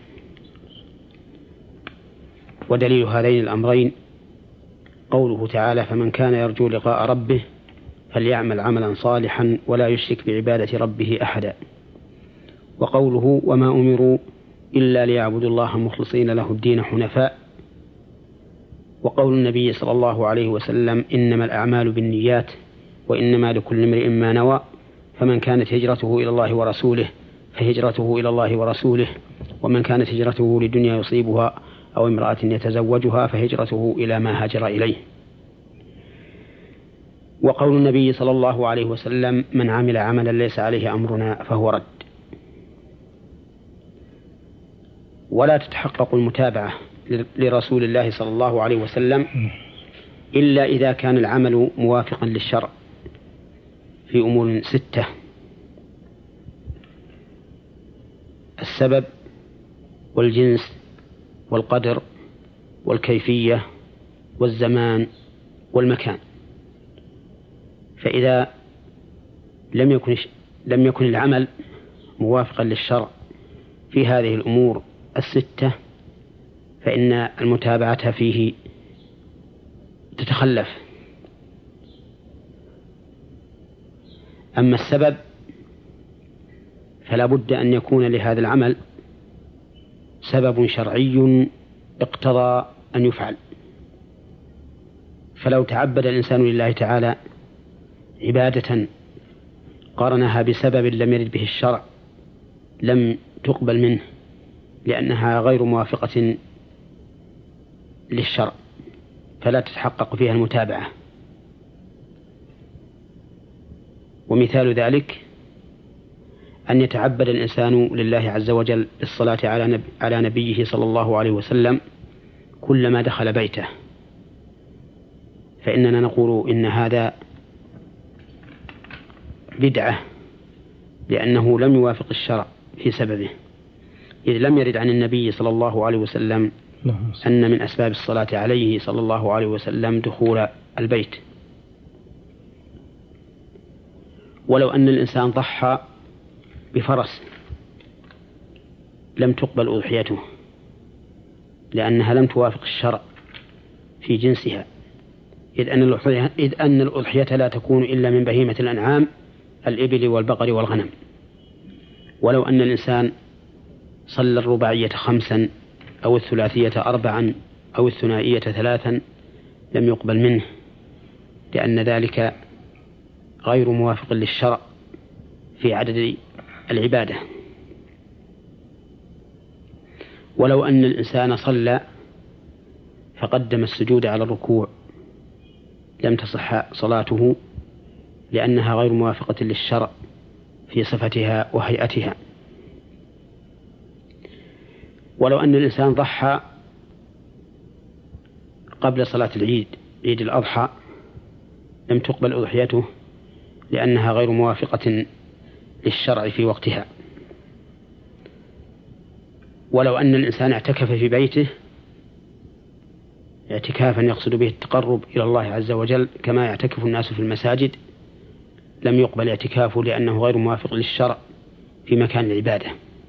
ودليل هذين الأمرين قوله تعالى: فمن كان يرجو لقاء ربه فليعمل عملا صالحا ولا يشرك بعبادة ربه أحدا. وقوله: وما أمروا إلا ليعبدوا الله مخلصين له الدين حنفاء. وقول النبي صلى الله عليه وسلم: إنما الأعمال بالنيات وإنما لكل امرئ ما نوى، فمن كانت هجرته إلى الله ورسوله فهجرته إلى الله ورسوله، ومن كانت هجرته لدنيا يصيبها أو امرأة يتزوجها فهجرته إلى ما هاجر إليه. وقول النبي صلى الله عليه وسلم: من عمل عملا ليس عليه أمرنا فهو رد. ولا تتحقق المتابعة لرسول الله صلى الله عليه وسلم إلا إذا كان العمل موافقا للشرع في أمور ستة: السبب والجنس والقدر والكيفية والزمان والمكان. فإذا لم يكن لم يكن العمل موافقا للشرع في هذه الأمور الستة فإن المتابعة فيه تتخلف. أما السبب فلا بد أن يكون لهذا العمل سبب شرعي اقتضى أن يفعل. فلو تعبد الإنسان لله تعالى عبادة قارنها بسبب لم يرد به الشرع لم تقبل منه، لأنها غير موافقة للشرع، فلا تتحقق فيها المتابعة. ومثال ذلك أن يتعبد الإنسان لله عز وجل بالصلاة على, نبي على نبيه صلى الله عليه وسلم كلما دخل بيته، فإننا نقول إن هذا بدعة، لأنه لم يوافق الشرع في سببه، إذ لم يرد عن النبي صلى الله عليه وسلم أن من أسباب الصلاة عليه صلى الله عليه وسلم دخول البيت. ولو أن الإنسان ضحى بفرس لم تقبل أضحيته، لأنها لم توافق الشرع في جنسها، إذ أن الأضحية, إذ أن الأضحية لا تكون إلا من بهيمة الأنعام الإبل والبقر والغنم. ولو أن الإنسان صلى الرباعية خمسا أو الثلاثية أربعا أو الثنائية ثلاثا لم يقبل منه، لأن ذلك غير موافق للشرع في عدد العبادة. ولو أن الإنسان صلى فقدم السجود على الركوع لم تصح صلاته، لأنها غير موافقة للشرع في صفتها وهيئتها. ولو أن الإنسان ضحى قبل صلاة العيد عيد الأضحى لم تقبل أضحيته، لأنها غير موافقة للشرع في وقتها. ولو أن الإنسان اعتكف في بيته اعتكافا يقصد به التقرب إلى الله عز وجل كما يعتكف الناس في المساجد لم يقبل اعتكافه، لأنه غير موافق للشرع في مكان العبادة.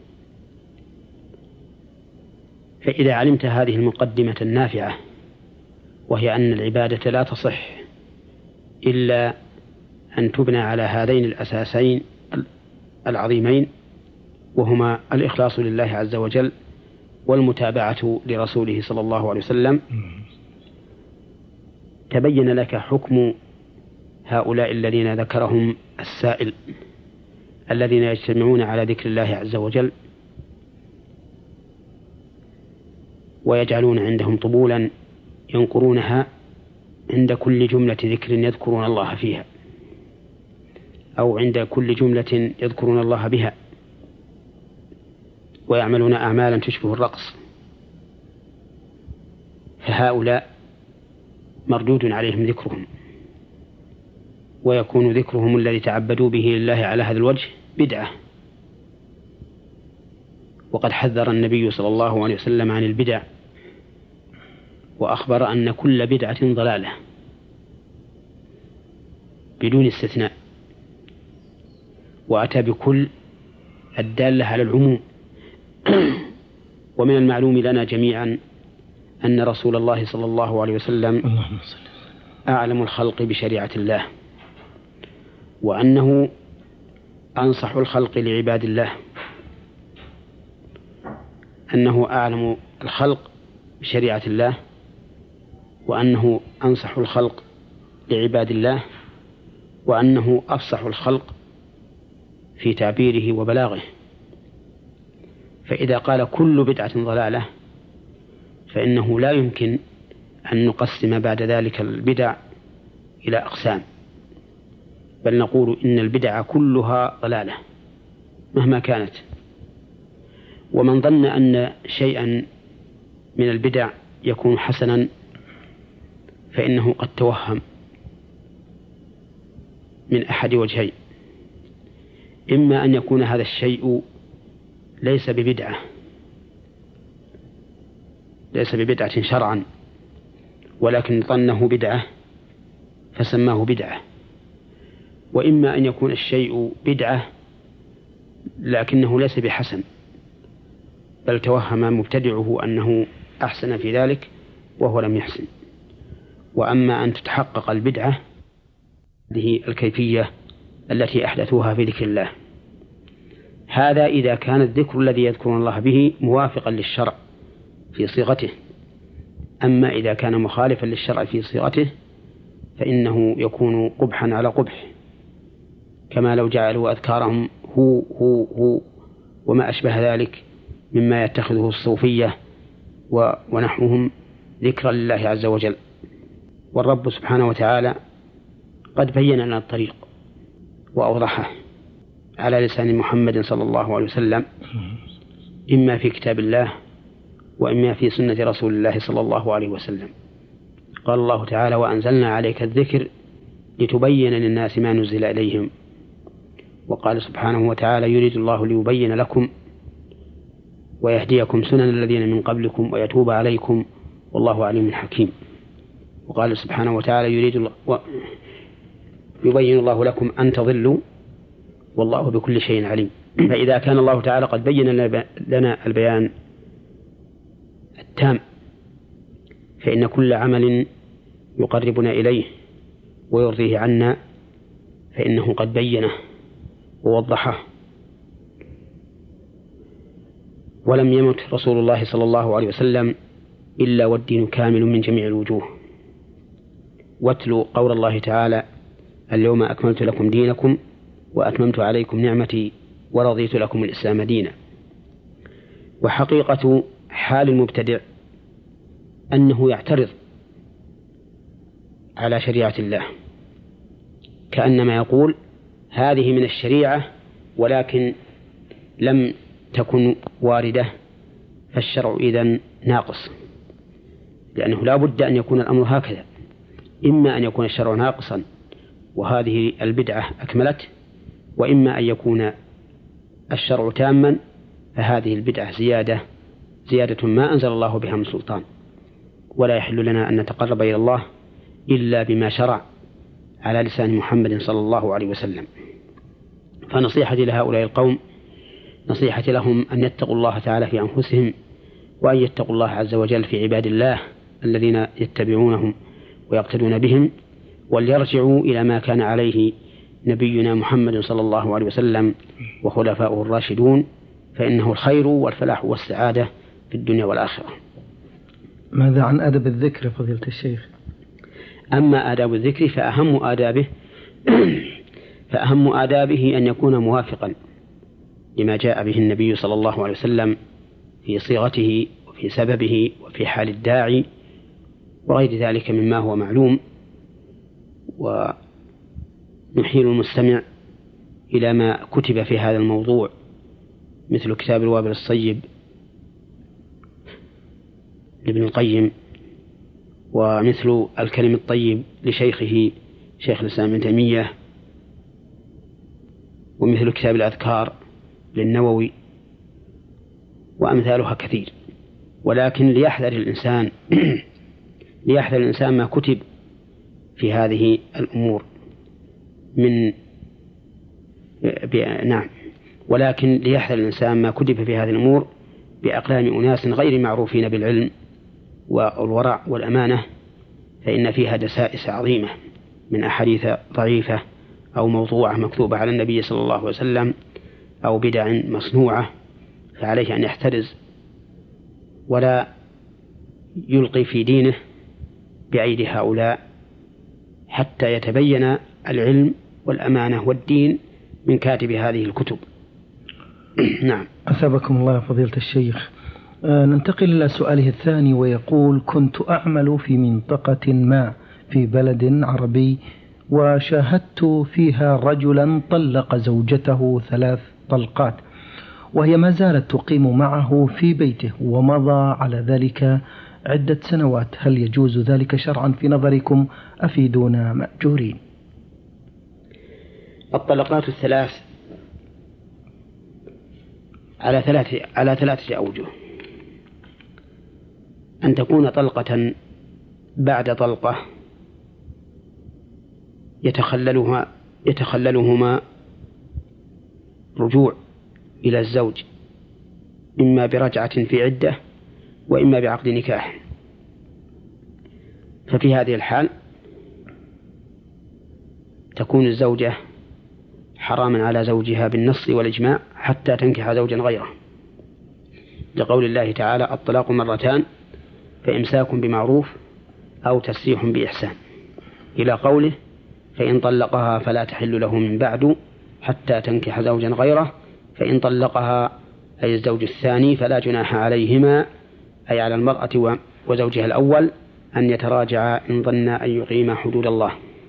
فإذا علمت هذه المقدمة النافعة، وهي أن العبادة لا تصح إلا أن تبنى على هذين الأساسين العظيمين، وهما الإخلاص لله عز وجل والمتابعة لرسوله صلى الله عليه وسلم، تبين لك حكم هؤلاء الذين ذكرهم السائل، الذين يجتمعون على ذكر الله عز وجل ويجعلون عندهم طبولا ينقرونها عند كل جملة ذكر يذكرون الله فيها، أو عند كل جملة يذكرون الله بها، ويعملون أعمالا تشبه الرقص. فهؤلاء مردود عليهم ذكرهم، ويكون ذكرهم الذي تعبدوا به لله على هذا الوجه بدعة. وقد حذر النبي صلى الله عليه وسلم عن البدع، وأخبر أن كل بدعة ضلالة، بدون استثناء، وأتى بكل الدالة على العموم. ومن المعلوم لنا جميعا أن رسول الله صلى الله عليه وسلم أعلم الخلق بشريعة الله، وأنه أنصح الخلق لعباد الله، أنه أعلم الخلق بشريعة الله، وأنه أنصح الخلق لعباد الله، وأنه أفصح الخلق في تعبيره وبلاغه. فإذا قال كل بدعة ضلالة فإنه لا يمكن أن نقسم بعد ذلك البدع إلى أقسام، بل نقول إن البدع كلها ضلالة مهما كانت. ومن ظن أن شيئا من البدع يكون حسنا فإنه قد توهم من أحد وجهين: إما أن يكون هذا الشيء ليس ببدعة ليس ببدعة شرعا، ولكن ظنه بدعة فسماه بدعة، وإما أن يكون الشيء بدعة لكنه ليس بحسن، بل توهم مبتدعه أنه أحسن في ذلك وهو لم يحسن. وأما أن تتحقق البدعة هذه الكيفية التي أحدثوها في ذكر الله، هذا إذا كان الذكر الذي يذكرون الله به موافقا للشرع في صيغته. أما إذا كان مخالفا للشرع في صيغته فإنه يكون قبحا على قبح، كما لو جعلوا أذكارهم هو هو هو وما أشبه ذلك مما يتخذه الصوفية ونحوهم ذكرا لله عز وجل. والرب سبحانه وتعالى قد بين لنا الطريق وأوضحه على لسان محمد صلى الله عليه وسلم، إما في كتاب الله وإما في سنة رسول الله صلى الله عليه وسلم. قال الله تعالى: وأنزلنا عليك الذكر لتبين للناس ما نزل إليهم. وقال سبحانه وتعالى: يريد الله ليبين لكم ويهديكم سنن الذين من قبلكم ويتوب عليكم والله عليم حكيم. وقال سبحانه وتعالى: يريد الله و... يبين الله لكم أن تضلوا والله بكل شيء عليم. فإذا كان الله تعالى قد بين لنا البيان التام فإن كل عمل يقربنا إليه ويرضيه عنا فإنه قد بينه ووضحه. ولم يمت رسول الله صلى الله عليه وسلم إلا والدين كامل من جميع الوجوه. واتلوا قول الله تعالى: اليوم أكملت لكم دينكم وأتممت عليكم نعمتي ورضيت لكم الإسلام دينا. وحقيقة حال المبتدع أنه يعترض على شريعة الله، كأنما يقول: هذه من الشريعة ولكن لم تكن واردة فالشرع إذن ناقص، لأنه لا بد أن يكون الأمر هكذا: إما أن يكون الشرع ناقصا وهذه البدعة أكملت، وإما أن يكون الشرع تاما فهذه البدعة زيادة زيادة ما أنزل الله بها من سلطان. ولا يحل لنا أن نتقرب إلى الله إلا بما شرع على لسان محمد صلى الله عليه وسلم. فنصيحتي لهؤلاء القوم نصيحتي لهم أن يتقوا الله تعالى في أنفسهم، وأن يتقوا الله عز وجل في عباد الله الذين يتبعونهم ويقتدون بهم، وليرجعوا إلى ما كان عليه نبينا محمد صلى الله عليه وسلم وخلفاؤه الراشدون، فإنه الخير والفلاح والسعادة في الدنيا والآخرة. ماذا عن أدب الذكر فضيلة الشيخ؟ أما آداب الذكر فأهم آدابه فأهم آدابه أن يكون موافقا لما جاء به النبي صلى الله عليه وسلم في صيغته وفي سببه وفي حال الداعي وغير ذلك مما هو معلوم. ونحيل المستمع إلى ما كتب في هذا الموضوع مثل كتاب الوابل الصيب لابن القيم، ومثل الكلم الطيب لشيخه شيخ الإسلام ابن تيمية، ومثل كتاب الأذكار للنووي، وأمثالها كثير. ولكن ليحذر الإنسان ليحذر الإنسان ما كتب في هذه الأمور، من نعم، ولكن ليحذر الإنسان ما كتب في هذه الأمور بأقلام أناس غير معروفين بالعلم والورع والأمانة، فإن فيها دسائس عظيمة من أحاديث ضعيفة أو موضوعة مكتوبة على النبي صلى الله عليه وسلم أو بدع مصنوعة، فعليه أن يحترز ولا يلقي في دينه بأيدي هؤلاء حتى يتبين العلم والأمانة والدين من كاتب هذه الكتب. نعم. أثابكم الله فضيلة الشيخ. آه ننتقل إلى سؤاله الثاني، ويقول: كنت أعمل في منطقة ما في بلد عربي، وشاهدت فيها رجلا طلق زوجته ثلاث طلقات، وهي ما زالت تقيم معه في بيته، ومضى على ذلك عدة سنوات. هل يجوز ذلك شرعا في نظركم؟ أفيدونا مأجورين. الطلقات الثلاث على ثلاث على ثلاثة أوجه: أن تكون طلقة بعد طلقة يتخللها يتخللهما رجوع إلى الزوج، إما برجعة في عدة وإما بعقد نكاح. ففي هذه الحال تكون الزوجة حراما على زوجها بالنص والإجماع حتى تنكح زوجا غيره، لقول الله تعالى: الطلاق مرتان فإمساك بمعروف أو تسريح بإحسان، إلى قوله: فإن طلقها فلا تحل له من بعد حتى تنكح زوجا غيره، فإن طلقها أي الزوج الثاني فلا جناح عليهما، أي على المرأة وزوجها الأول، أن يتراجعا إن ظنا أن يقيما حدود الله.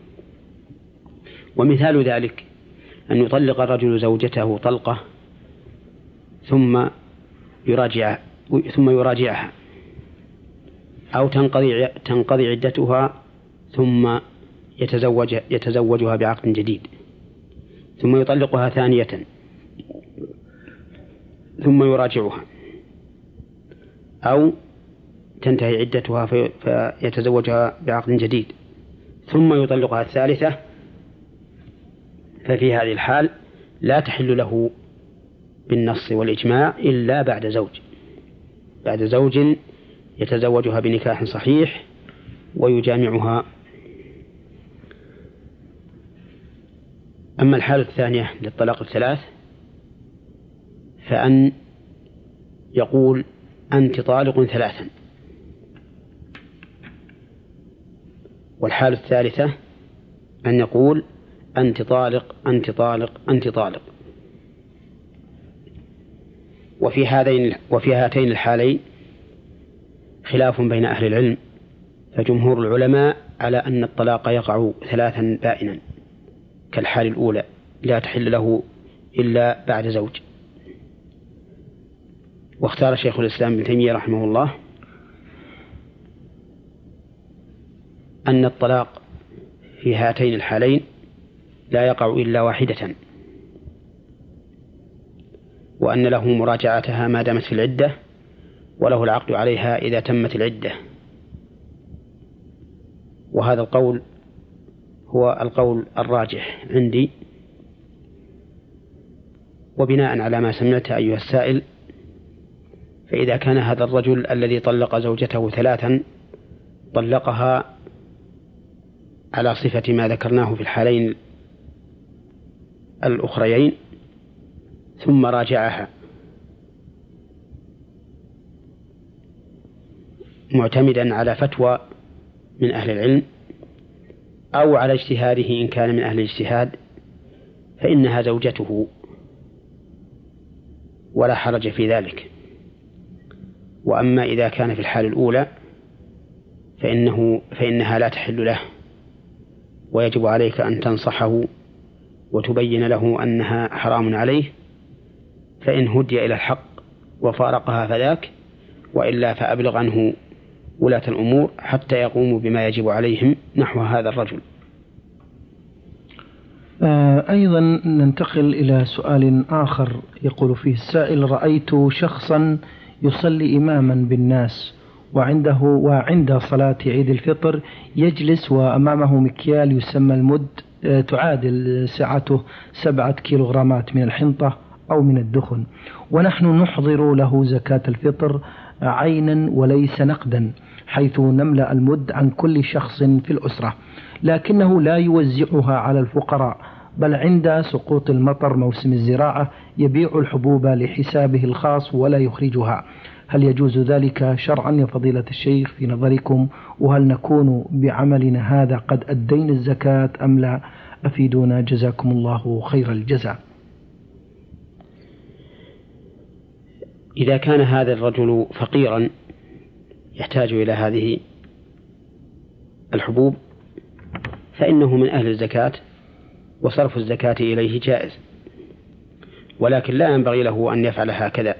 ومثال ذلك أن يطلق الرجل زوجته طلقة ثم يراجع ثم يراجعها، أو تنقضي تنقضي عدتها ثم يتزوج يتزوجها بعقد جديد، ثم يطلقها ثانية ثم يراجعها، أو تنتهي عدتها فيتزوجها بعقد جديد ثم يطلقها الثالثة. ففي هذه الحال لا تحل له بالنص والإجماع إلا بعد زوج بعد زوج يتزوجها بنكاح صحيح ويجامعها. أما الحالة الثانية للطلاق الثلاث فأن يقول: أنت طالق ثلاثا. والحالة الثالثة أن يقول: أنت طالق أنت طالق أنت طالق. وفي هذين وفي هاتين الحالين خلاف بين أهل العلم، فجمهور العلماء على أن الطلاق يقع ثلاثا بائنا كالحال الأولى، لا تحل له إلا بعد زوج. واختار شيخ الإسلام ابن تيمية رحمه الله أن الطلاق في هاتين الحالين لا يقع إلا واحدة، وأن له مراجعتها ما دامت في العدة، وله العقد عليها إذا تمت العدة. وهذا القول هو القول الراجح عندي. وبناء على ما سمعت أيها السائل، فإذا كان هذا الرجل الذي طلق زوجته ثلاثا طلقها على صفة ما ذكرناه في الحالين الأخريين ثم راجعها معتمدا على فتوى من أهل العلم أو على اجتهاده إن كان من أهل الاجتهاد، فإنها زوجته ولا حرج في ذلك. وأما إذا كان في الحال الأولى فإنه فإنها لا تحل له، ويجب عليك أن تنصحه وتبين له أنها حرام عليه، فإن هدي إلى الحق وفارقها فذاك، وإلا فأبلغ عنه ولاة الأمور حتى يقوموا بما يجب عليهم نحو هذا الرجل. أيضا ننتقل إلى سؤال آخر يقول فيه السائل: رأيت شخصا يصلي إماما بالناس، وعنده وعند صلاة عيد الفطر يجلس وأمامه مكيال يسمى المد تعادل سعته سبعة كيلوغرامات من الحنطة أو من الدخن، ونحن نحضر له زكاة الفطر عينا وليس نقدا، حيث نملأ المد عن كل شخص في الأسرة، لكنه لا يوزعها على الفقراء، بل عند سقوط المطر موسم الزراعة يبيع الحبوب لحسابه الخاص ولا يخرجها. هل يجوز ذلك شرعا يا فضيلة الشيخ في نظركم؟ وهل نكون بعملنا هذا قد أدينا الزكاة أم لا؟ أفيدونا جزاكم الله خير الجزاء. إذا كان هذا الرجل فقيرا يحتاج إلى هذه الحبوب فإنه من أهل الزكاة، وصرف الزكاة إليه جائز، ولكن لا ينبغي له أن يفعل هكذا،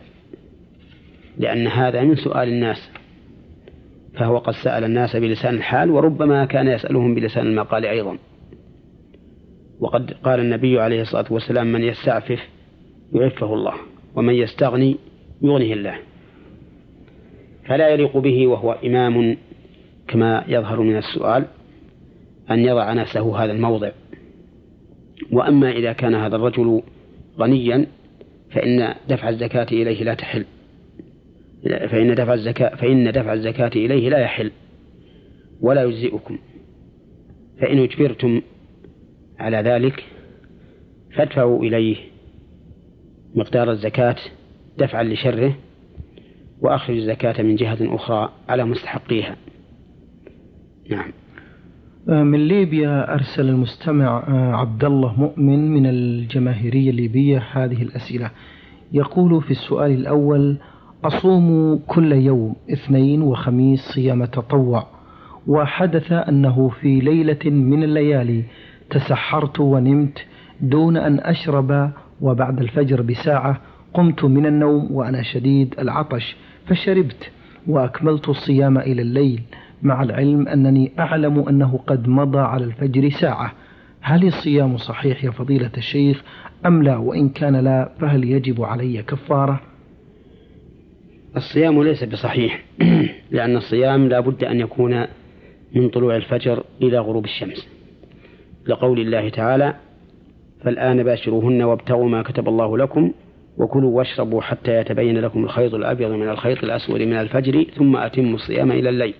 لأن هذا من سؤال الناس، فهو قد سأل الناس بلسان الحال، وربما كان يسألهم بلسان المقال أيضا. وقد قال النبي عليه الصلاة والسلام: من يستعفف يعفه الله، ومن يستغني يغنيه الله. فلا يليق به وهو إمام كما يظهر من السؤال أن يضع نفسه هذا الموضع. وأما إذا كان هذا الرجل غنيا فإن دفع الزكاة إليه لا تحل، فإن دفع الزكاة فإن دفع الزكاة إليه لا يحل ولا يجزئكم، فإن اجبرتم على ذلك فادفعوا إليه مقدار الزكاة دفعا لشره، وأخرج الزكاة من جهة أخرى على مستحقيها. نعم. من ليبيا أرسل المستمع عبد الله مؤمن من الجماهيرية الليبية هذه الأسئلة. يقول في السؤال الأول: أصوم كل يوم اثنين وخميس صيام تطوع، وحدث أنه في ليلة من الليالي تسحرت ونمت دون أن أشرب، وبعد الفجر بساعة قمت من النوم وأنا شديد العطش فشربت وأكملت الصيام إلى الليل، مع العلم أنني أعلم أنه قد مضى على الفجر ساعة. هل الصيام صحيح يا فضيلة الشيخ أم لا؟ وإن كان لا فهل يجب علي كفارة؟ الصيام ليس بصحيح لأن الصيام لا بد أن يكون من طلوع الفجر إلى غروب الشمس، لقول الله تعالى: فالآن باشروهن وابتغوا ما كتب الله لكم وكلوا واشربوا حتى يتبين لكم الخيط الأبيض من الخيط الأسود من الفجر ثم أتموا الصيام إلى الليل.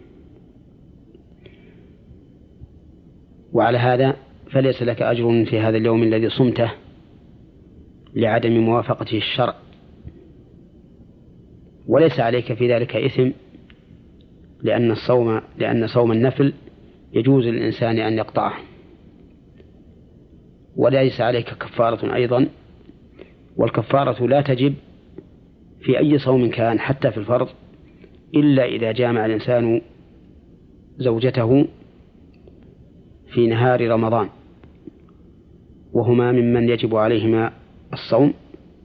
وعلى هذا فليس لك أجر في هذا اليوم الذي صمته لعدم موافقته الشرع، وليس عليك في ذلك إثم، لأن الصوم لأن صوم النفل يجوز للإنسان أن يقطعه، وليس عليك كفارة أيضا. والكفارة لا تجب في أي صوم كان حتى في الفرض، إلا إذا جامع الإنسان زوجته في نهار رمضان، وهما ممن يجب عليهما الصوم،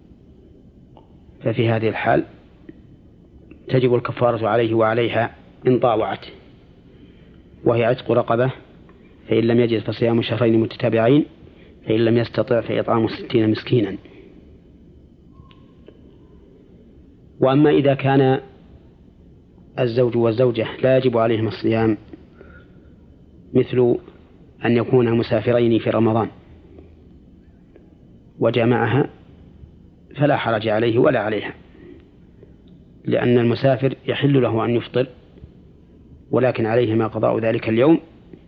ففي هذه الحال تجب الكفارة عليه وعليها إن طاوعت، وهي عتق رقبة، فإن لم يجد فصيام شهرين متتابعين، فإن لم يستطع فإطعام ستين مسكينا. وأما إذا كان الزوج والزوجة لا يجب عليهم الصيام، مثل أن يكونا مسافرين في رمضان وجمعها، فلا حرج عليه ولا عليها، لأن المسافر يحل له أن يفطر، ولكن عليهما قضاء ذلك اليوم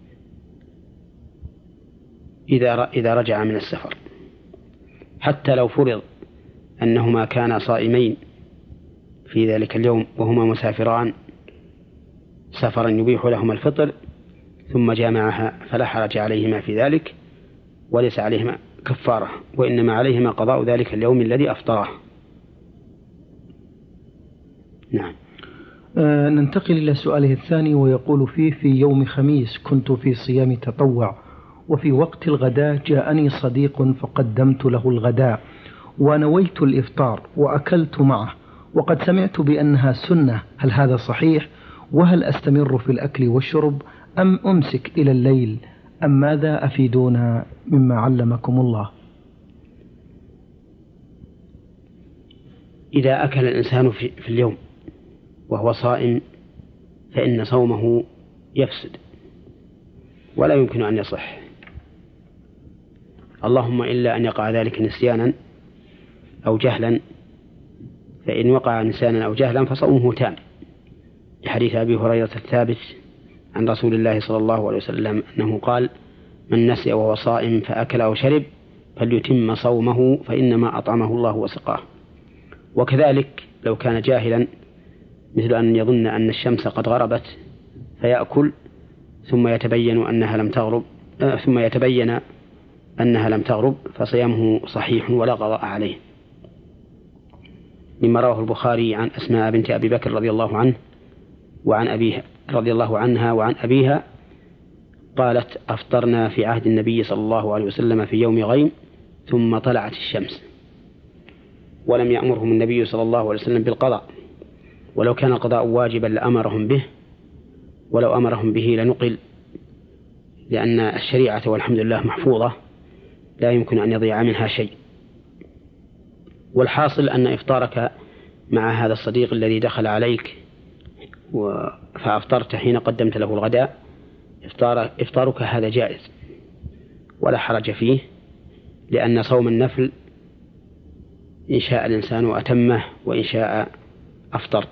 إذا إذا رجع من السفر، حتى لو فرض أنهما كانا صائمين في ذلك اليوم وهما مسافران سفرا يبيح لهما الفطر ثم جامعها، فلا حرج عليهما في ذلك، وليس عليهما كفارة، وإنما عليهما قضاء ذلك اليوم الذي أفطره. نعم. آه ننتقل إلى سؤاله الثاني، ويقول فيه: في يوم خميس كنت في صيام تطوع، وفي وقت الغداء جاءني صديق فقدمت له الغداء ونويت الإفطار وأكلت معه، وقد سمعت بأنها سنة، هل هذا صحيح؟ وهل أستمر في الأكل والشرب أم أمسك إلى الليل أم ماذا؟ أفيدونا مما علمكم الله. إذا أكل الإنسان في اليوم وهو صائم فإن صومه يفسد ولا يمكن أن يصح، اللهم إلا أن يقع ذلك نسيانا أو جهلا، فإن وقع نسيانا أو جهلا فصومه تام، لحديث أبي هريرة الثابت عن رسول الله صلى الله عليه وسلم أنه قال: من نسي وهو صائم فأكل أو شرب فليتم صومه فإنما أطعمه الله وسقاه. وكذلك لو كان جاهلا، مثل أن يظن أن الشمس قد غربت فيأكل ثم يتبين أنها لم تغرب آه ثم يتبين أنها لم تغرب فصيامه صحيح ولا قضاء عليه، مما رواه البخاري عن أسماء بنت أبي بكر رضي الله عنه وعن أبيها رضي الله عنها وعن أبيها قالت: أفطرنا في عهد النبي صلى الله عليه وسلم في يوم غيم ثم طلعت الشمس، ولم يأمرهم النبي صلى الله عليه وسلم بالقضاء، ولو كان القضاء واجبا لأمرهم به، ولو أمرهم به لنقل، لأن الشريعة والحمد لله محفوظة لا يمكن أن يضيع منها شيء. والحاصل أن إفطارك مع هذا الصديق الذي دخل عليك فأفطرت حين قدمت له الغداء، إفطارك هذا جائز ولا حرج فيه، لأن صوم النفل إن شاء الإنسان أتمه وإن شاء أفطر.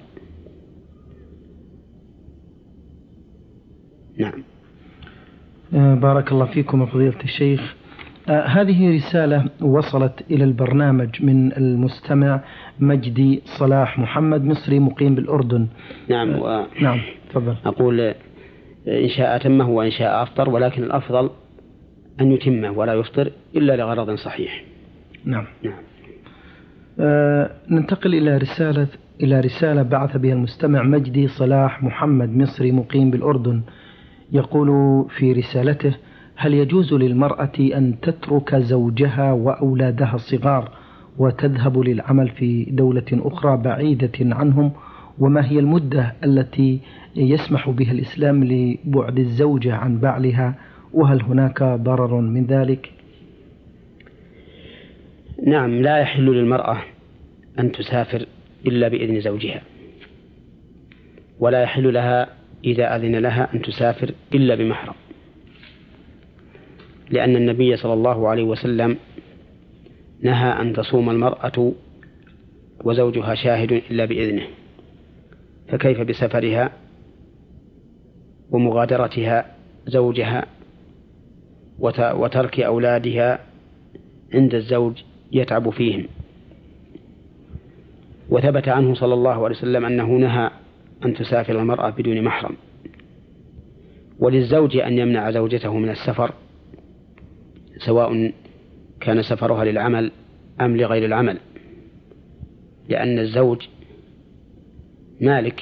نعم. بارك الله فيكم فضيلة الشيخ. آه هذه رسالة وصلت إلى البرنامج من المستمع مجدي صلاح محمد، مصري مقيم بالأردن. نعم. و... آه نعم تفضل. أقول إن شاء أتمه وإن شاء أفطر، ولكن الأفضل أن يتمه ولا يفطر إلا لغرض صحيح. نعم. نعم. آه ننتقل إلى رسالة إلى رسالة بعث بها المستمع مجدي صلاح محمد، مصري مقيم بالأردن، يقول في رسالته: هل يجوز للمرأة أن تترك زوجها وأولادها الصغار وتذهب للعمل في دولة أخرى بعيدة عنهم؟ وما هي المدة التي يسمح بها الإسلام لبعد الزوجة عن بعلها؟ وهل هناك ضرر من ذلك؟ نعم، لا يحل للمرأة أن تسافر إلا بإذن زوجها، ولا يحل لها إذا أذن لها أن تسافر إلا بمحرم، لأن النبي صلى الله عليه وسلم نهى أن تصوم المرأة وزوجها شاهد إلا بإذنه، فكيف بسفرها ومغادرتها زوجها وترك أولادها عند الزوج يتعب فيهم؟ وثبت عنه صلى الله عليه وسلم أنه نهى أن تسافر المرأة بدون محرم. وللزوج أن يمنع زوجته من السفر، سواء كان سفرها للعمل أم لغير العمل، لأن الزوج مالك،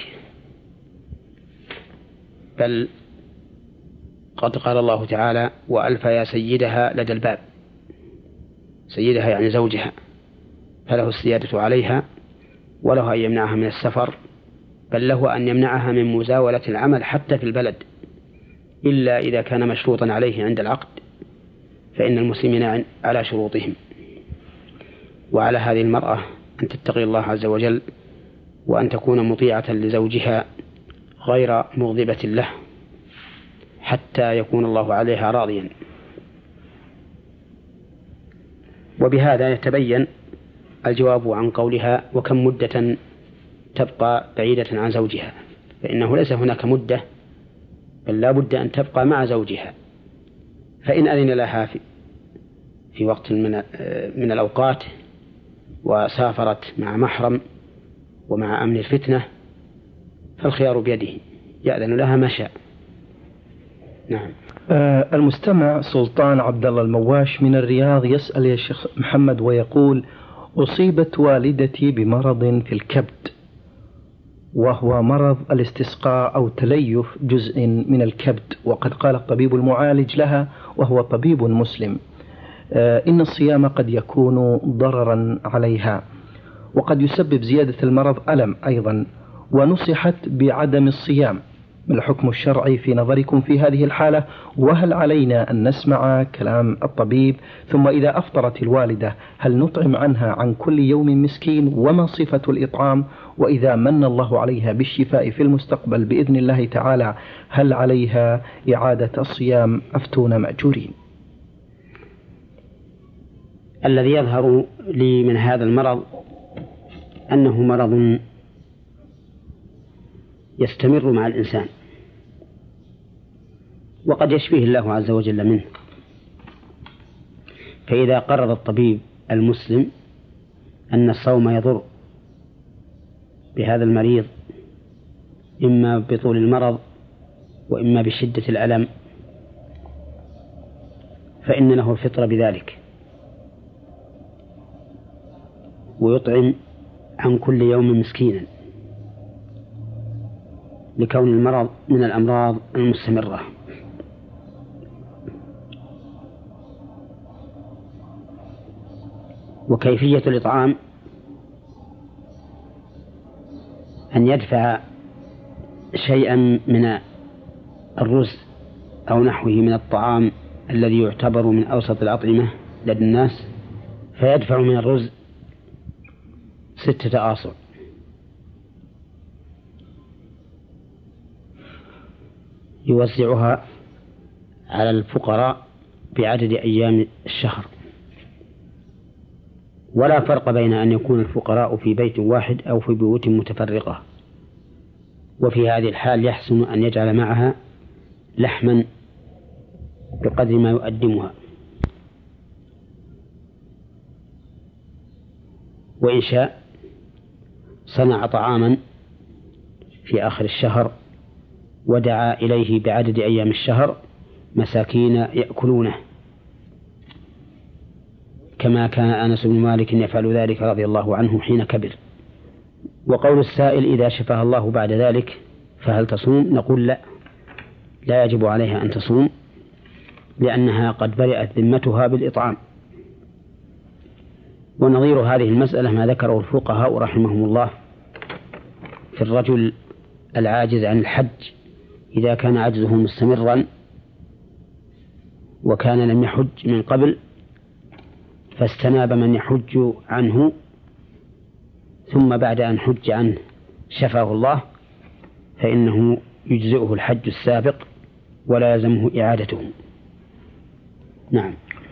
بل قد قال الله تعالى: وألف يا سيدها لدى الباب. سيدها يعني زوجها، فله السيادة عليها، وله أن يمنعها من السفر، بل له أن يمنعها من مزاولة العمل حتى في البلد، إلا إذا كان مشروطا عليه عند العقد، فإن المسلمين على شروطهم. وعلى هذه المرأة أن تتقي الله عز وجل، وأن تكون مطيعة لزوجها غير مغضبة له حتى يكون الله عليها راضيا. وبهذا يتبين الجواب عن قولها: وكم مدة تبقى بعيدة عن زوجها؟ فإنه ليس هناك مدة، بل لا بد أن تبقى مع زوجها. فإن أذن لها في, في وقت من, من الأوقات وسافرت مع محرم ومع أمن الفتنة فالخيار بيده، يأذن لها ما شاء. نعم. آه المستمع سلطان عبد الله المواش من الرياض يسأل يا شيخ محمد ويقول: أصيبت والدتي بمرض في الكبد، وهو مرض الاستسقاء أو تليف جزء من الكبد، وقد قال الطبيب المعالج لها وهو طبيب مسلم آه إن الصيام قد يكون ضررا عليها، وقد يسبب زيادة المرض ألم أيضا، ونصحت بعدم الصيام. ما الحكم الشرعي في نظركم في هذه الحالة؟ وهل علينا أن نسمع كلام الطبيب؟ ثم إذا أفطرت الوالدة هل نطعم عنها عن كل يوم مسكين؟ وما صفة الإطعام؟ وإذا من الله عليها بالشفاء في المستقبل بإذن الله تعالى هل عليها إعادة الصيام؟ أفتونا مأجورين. الذي يظهر لي من هذا المرض أنه مرض يستمر مع الإنسان، وقد يشفيه الله عز وجل منه. فإذا قرر الطبيب المسلم أن الصوم يضر بهذا المريض إما بطول المرض وإما بشدة الألم، فإن له الفطرة بذلك، ويطعم عن كل يوم مسكينا، لكون المرض من الأمراض المستمرة. وكيفية الإطعام أن يدفع شيئا من الرز أو نحوه من الطعام الذي يعتبر من أوسط الأطعمة لدى الناس، فيدفع من الرز ستة آصع، يوزعها على الفقراء بعدد أيام الشهر. ولا فرق بين أن يكون الفقراء في بيت واحد أو في بيوت متفرقة، وفي هذه الحال يحسن أن يجعل معها لحما بقدر ما يقدمها، وإن شاء صنع طعاما في آخر الشهر ودعا إليه بعدد أيام الشهر مساكين يأكلونه، كما كان أنس بن مالك يفعل ذلك رضي الله عنه حين كبر. وقول السائل إذا شفاها الله بعد ذلك فهل تصوم؟ نقول لا، لا يجب عليها أن تصوم، لأنها قد برئت ذمتها بالإطعام. ونظير هذه المسألة ما ذكره الفقهاء رحمهم الله في الرجل العاجز عن الحج إذا كان عجزه مستمرا وكان لم يحج من قبل، فاستناب من يحج عنه، ثم بعد أن حج عنه شفاه الله، فإنه يجزئه الحج السابق ولا يلزمه إعادته. نعم.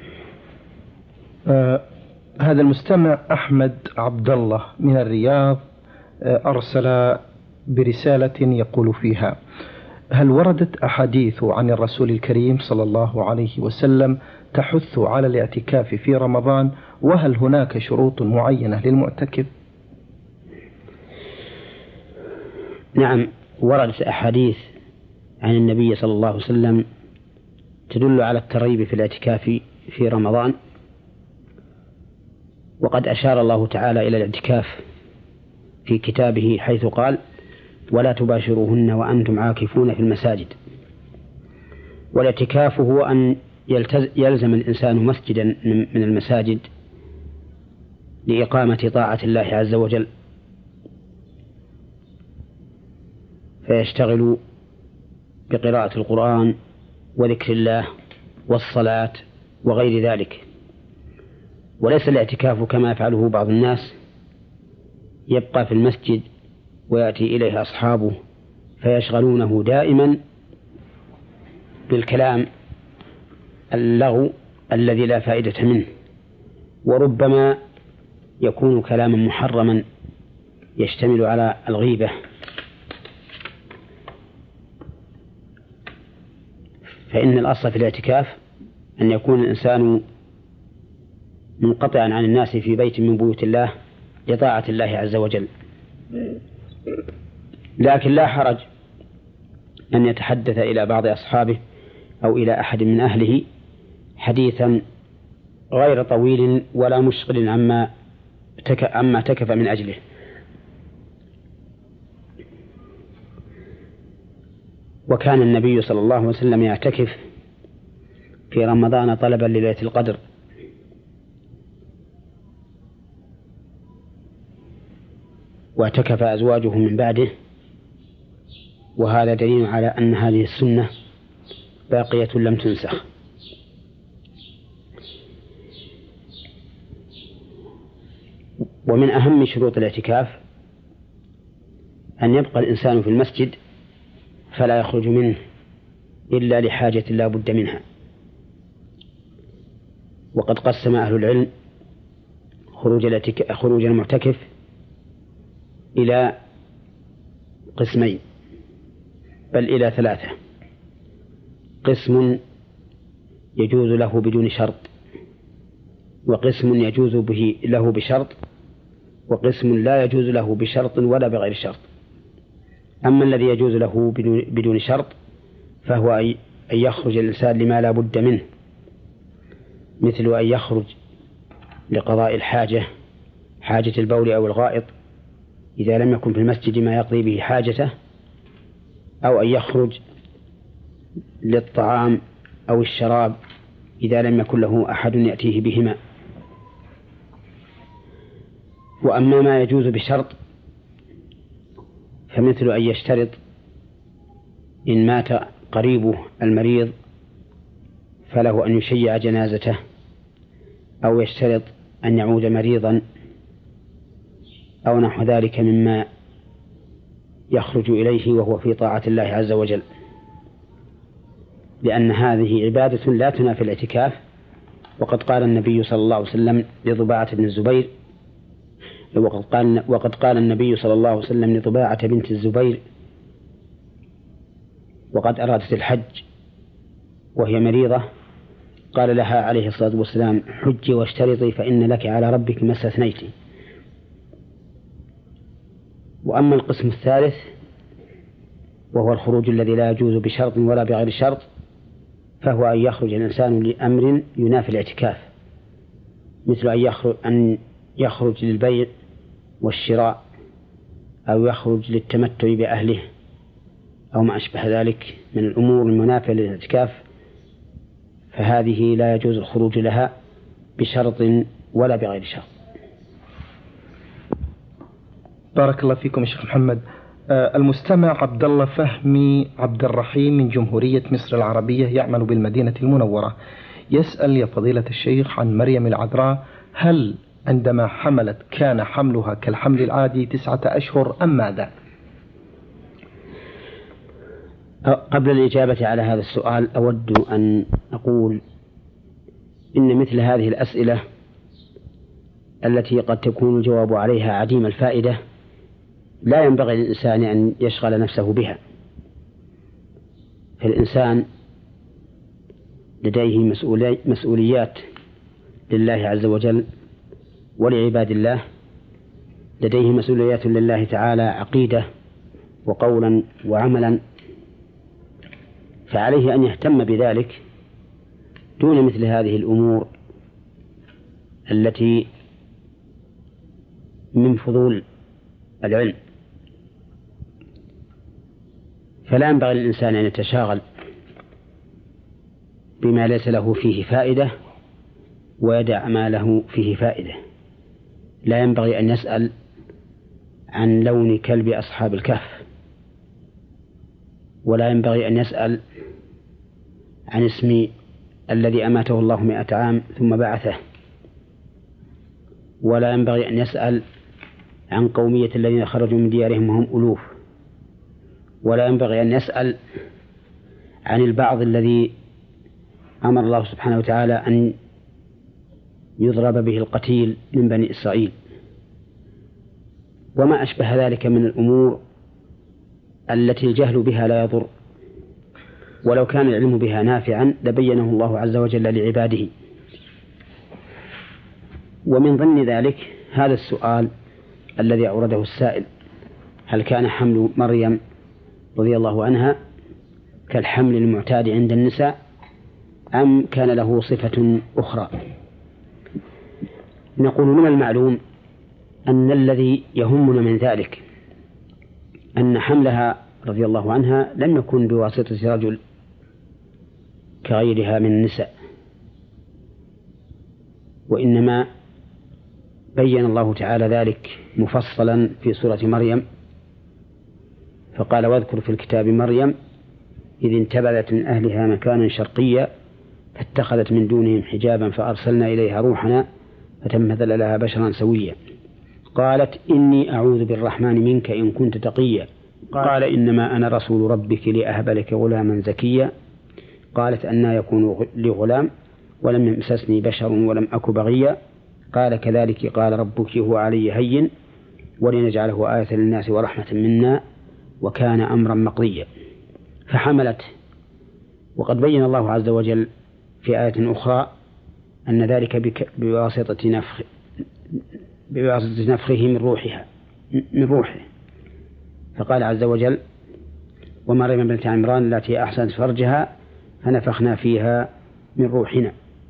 آه هذا المستمع أحمد عبد الله من الرياض آه أرسل برسالة يقول فيها: هل وردت أحاديث عن الرسول الكريم صلى الله عليه وسلم تحث على الاعتكاف في رمضان؟ وهل هناك شروط معينة للمعتكف؟ نعم، وردت أحاديث عن النبي صلى الله عليه وسلم تدل على الترغيب في الاعتكاف في رمضان، وقد أشار الله تعالى إلى الاعتكاف في كتابه حيث قال: ولا تباشروهن وأنتم عاكفون في المساجد. والاعتكاف هو أن يلزم الإنسان مسجدا من المساجد لإقامة طاعة الله عز وجل، فيشتغل بقراءة القرآن وذكر الله والصلاة وغير ذلك. وليس الاعتكاف كما يفعله بعض الناس، يبقى في المسجد ويأتي إليه أصحابه فيشغلونه دائما بالكلام اللغو الذي لا فائدة منه، وربما يكون كلاما محرما يشتمل على الغيبة. فإن الأصل في الاعتكاف أن يكون الإنسان منقطعا عن الناس في بيت من بيوت الله لطاعة الله عز وجل. لكن لا حرج أن يتحدث إلى بعض أصحابه أو إلى أحد من أهله حديثا غير طويل ولا مشغل عما عما تكف من أجله. وكان النبي صلى الله عليه وسلم يعتكف في رمضان طلبا لليلة القدر، واعتكف أزواجه من بعده، وهذا دليل على أن هذه السنة باقية لم تنسخ. ومن أهم شروط الاعتكاف أن يبقى الإنسان في المسجد فلا يخرج منه إلا لحاجة لا بد منها. وقد قسم أهل العلم خروج خروج المعتكف إلى قسمين، بل إلى ثلاثة. قسم يجوز له بدون شرط، وقسم يجوز به له بشرط، وقسم لا يجوز له بشرط ولا بغير شرط. أما الذي يجوز له بدون شرط فهو أن يخرج الإنسان لما لا بد منه، مثل أن يخرج لقضاء الحاجة، حاجة البول أو الغائط إذا لم يكن في المسجد ما يقضي به حاجته، أو أن يخرج للطعام أو الشراب إذا لم يكن له أحد يأتيه بهما. وأما ما يجوز بشرط فمثل أن يشترط إن مات قريبه المريض فله أن يشيع جنازته، أو يشترط أن يعود مريضا، أو نحو ذلك مما يخرج إليه وهو في طاعة الله عز وجل، لأن هذه عبادة لا تنافي الاعتكاف. وقد قال النبي صلى الله عليه وسلم لضباعة بن الزبير وقد قال, وقد قال النبي صلى الله عليه وسلم لضباعة بنت الزبير وقد أرادت الحج وهي مريضة، قال لها عليه الصلاة والسلام: حجي واشترطي فإن لك على ربك ما استثنيتِ. وأما القسم الثالث وهو الخروج الذي لا يجوز بشرط ولا بغير شرط، فهو أن يخرج الإنسان لأمر ينافي الاعتكاف، مثل أن يخرج, أن يخرج للبيع والشراء، أو يخرج للتمتع بأهله، أو ما أشبه ذلك من الأمور المنافية للاعتكاف، فهذه لا يجوز الخروج لها بشرط ولا بغير شرط. بارك الله فيكم يا شيخ محمد. آه المستمع عبد الله فهمي عبد الرحيم من جمهورية مصر العربية يعمل بالمدينة المنورة، يسأل: يا فضيلة الشيخ، عن مريم العذراء، هل عندما حملت كان حملها كالحمل العادي تسعة أشهر أم ماذا؟ قبل الإجابة على هذا السؤال أود أن أقول إن مثل هذه الأسئلة التي قد تكون الجواب عليها عديم الفائدة لا ينبغي للإنسان أن يشغل نفسه بها. فالإنسان لديه مسؤوليات لله عز وجل ولعباد الله، لديه مسؤوليات لله تعالى عقيدة وقولا وعملا، فعليه أن يهتم بذلك دون مثل هذه الأمور التي من فضول العلم. فلا ينبغي للإنسان أن يتشاغل بما ليس له فيه فائدة ويدع ما له فيه فائدة. لا ينبغي أن يسأل عن لون كلب أصحاب الكهف، ولا ينبغي أن يسأل عن اسم الذي أماته الله مئة عام ثم بعثه، ولا ينبغي أن يسأل عن قومية الذين خرجوا من ديارهم وهم ألوف، ولا ينبغي أن يسأل عن البعض الذي أمر الله سبحانه وتعالى أن يضرب به القتيل من بني إسرائيل، وما أشبه ذلك من الأمور التي الجهل بها لا يضر، ولو كان العلم بها نافعا لبينه الله عز وجل لعباده. ومن ضمن ذلك هذا السؤال الذي أورده السائل: هل كان حمل مريم رضي الله عنها كالحمل المعتاد عند النساء أم كان له صفة أخرى؟ نقول من المعلوم أن الذي يهمنا من ذلك أن حملها رضي الله عنها لم يكن بواسطة رجل كغيرها من النساء، وإنما بين الله تعالى ذلك مفصلا في سورة مريم، فقال: واذكر في الكتاب مريم إذ انتبذت من أهلها مكانا شرقيا فاتخذت من دونهم حجابا فأرسلنا إليها روحنا فتمثل لها بشرا سويا قالت إني أعوذ بالرحمن منك إن كنت تقيا قال إنما أنا رسول ربك لأهب لك غلاما زكيا قالت أنى يكون لي غلام ولم يمسسني بشر ولم أك بغيا قال كذلك قال ربك هو علي هين ولنجعله آية للناس ورحمة منا وكان أمرا مقضيا. فحملت. وقد بين الله عز وجل في آية أخرى أن ذلك بواسطة نفخ بواسطة نفخه من روحها من روحه، فقال عز وجل ومريم بنت عمران التي أحسنت فرجها فنفخنا فيها من روحنا.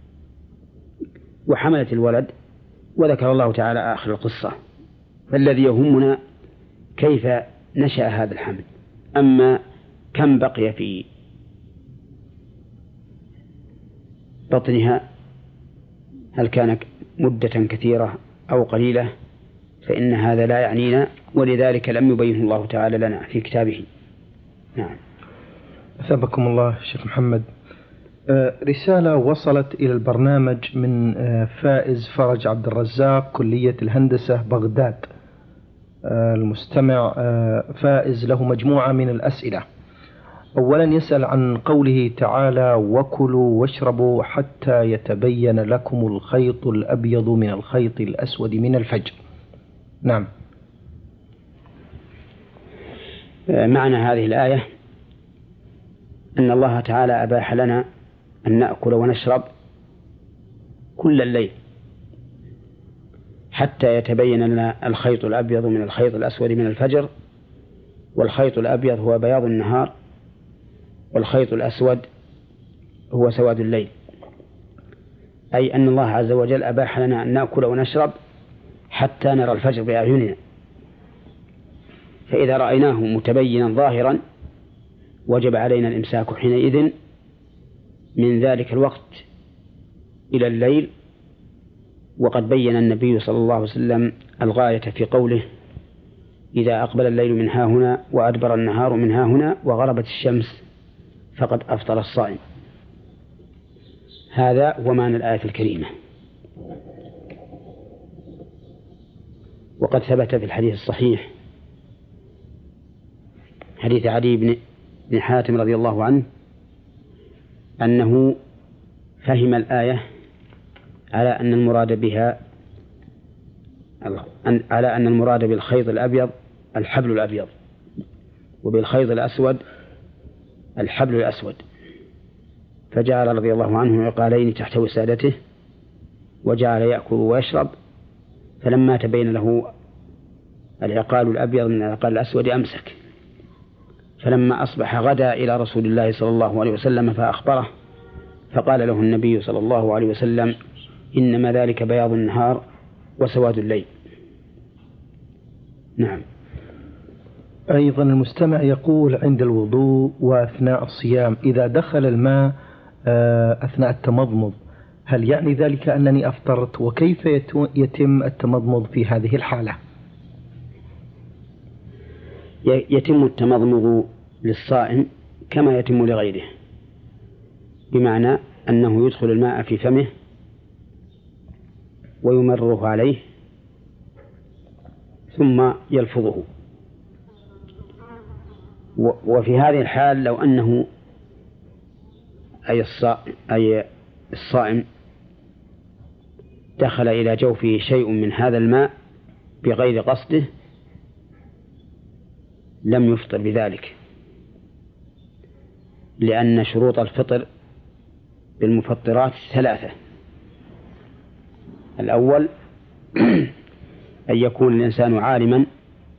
وحملت الولد، وذكر الله تعالى آخر القصة. فالذي يهمنا كيف نشأ هذا الحمل، أما كم بقي في بطنها، هل كان مدة كثيرة أو قليلة، فإن هذا لا يعنينا، ولذلك لم يبينه الله تعالى لنا في كتابه. نعم. أثابكم الله شيخ محمد. رسالة وصلت إلى البرنامج من فائز فرج عبد الرزاق كلية الهندسة بغداد. المستمع فائز له مجموعة من الأسئلة. أولا يسأل عن قوله تعالى وكلوا واشربوا حتى يتبين لكم الخيط الأبيض من الخيط الأسود من الفجر. نعم. معنى هذه الآية أن الله تعالى أباح لنا أن نأكل ونشرب كل الليل حتى يتبين لنا الخيط الأبيض من الخيط الأسود من الفجر. والخيط الأبيض هو بياض النهار، والخيط الأسود هو سواد الليل، أي أن الله عز وجل أباح لنا أن نأكل ونشرب حتى نرى الفجر بأعيننا، فإذا رأيناه متبينا ظاهرا وجب علينا الإمساك حينئذ من ذلك الوقت إلى الليل. وقد بين النبي صلى الله عليه وسلم الغاية في قوله إذا أقبل الليل من ها هنا وأدبر النهار من ها هنا وغربت الشمس فقد أفطر الصائم. هذا هو معنى الآية الكريمة. وقد ثبت في الحديث الصحيح حديث علي بن بن حاتم رضي الله عنه أنه فهم الآية على أن المراد بها على أن المراد بالخيط الأبيض الحبل الأبيض، وبالخيط الأسود الحبل الأسود، فجعل رضي الله عنه عقالين تحت وسادته وجعل يأكل ويشرب، فلما تبين له العقال الأبيض من العقال الأسود أمسك. فلما أصبح غدا إلى رسول الله صلى الله عليه وسلم فأخبره، فقال له النبي صلى الله عليه وسلم إنما ذلك بياض النهار وسواد الليل. نعم. أيضا المستمع يقول عند الوضوء وأثناء الصيام إذا دخل الماء أثناء التمضمض هل يعني ذلك أنني أفطرت، وكيف يتم التمضمض في هذه الحالة؟ يتم التمضمض للصائم كما يتم لغيره، بمعنى أنه يدخل الماء في فمه ويمرره عليه ثم يلفظه. وفي هذه الحال لو أنه أي الصائم دخل إلى جوفه شيء من هذا الماء بغير قصده لم يفطر بذلك، لأن شروط الفطر بالمفطرات ثلاثة: الأول أن يكون الإنسان عالما،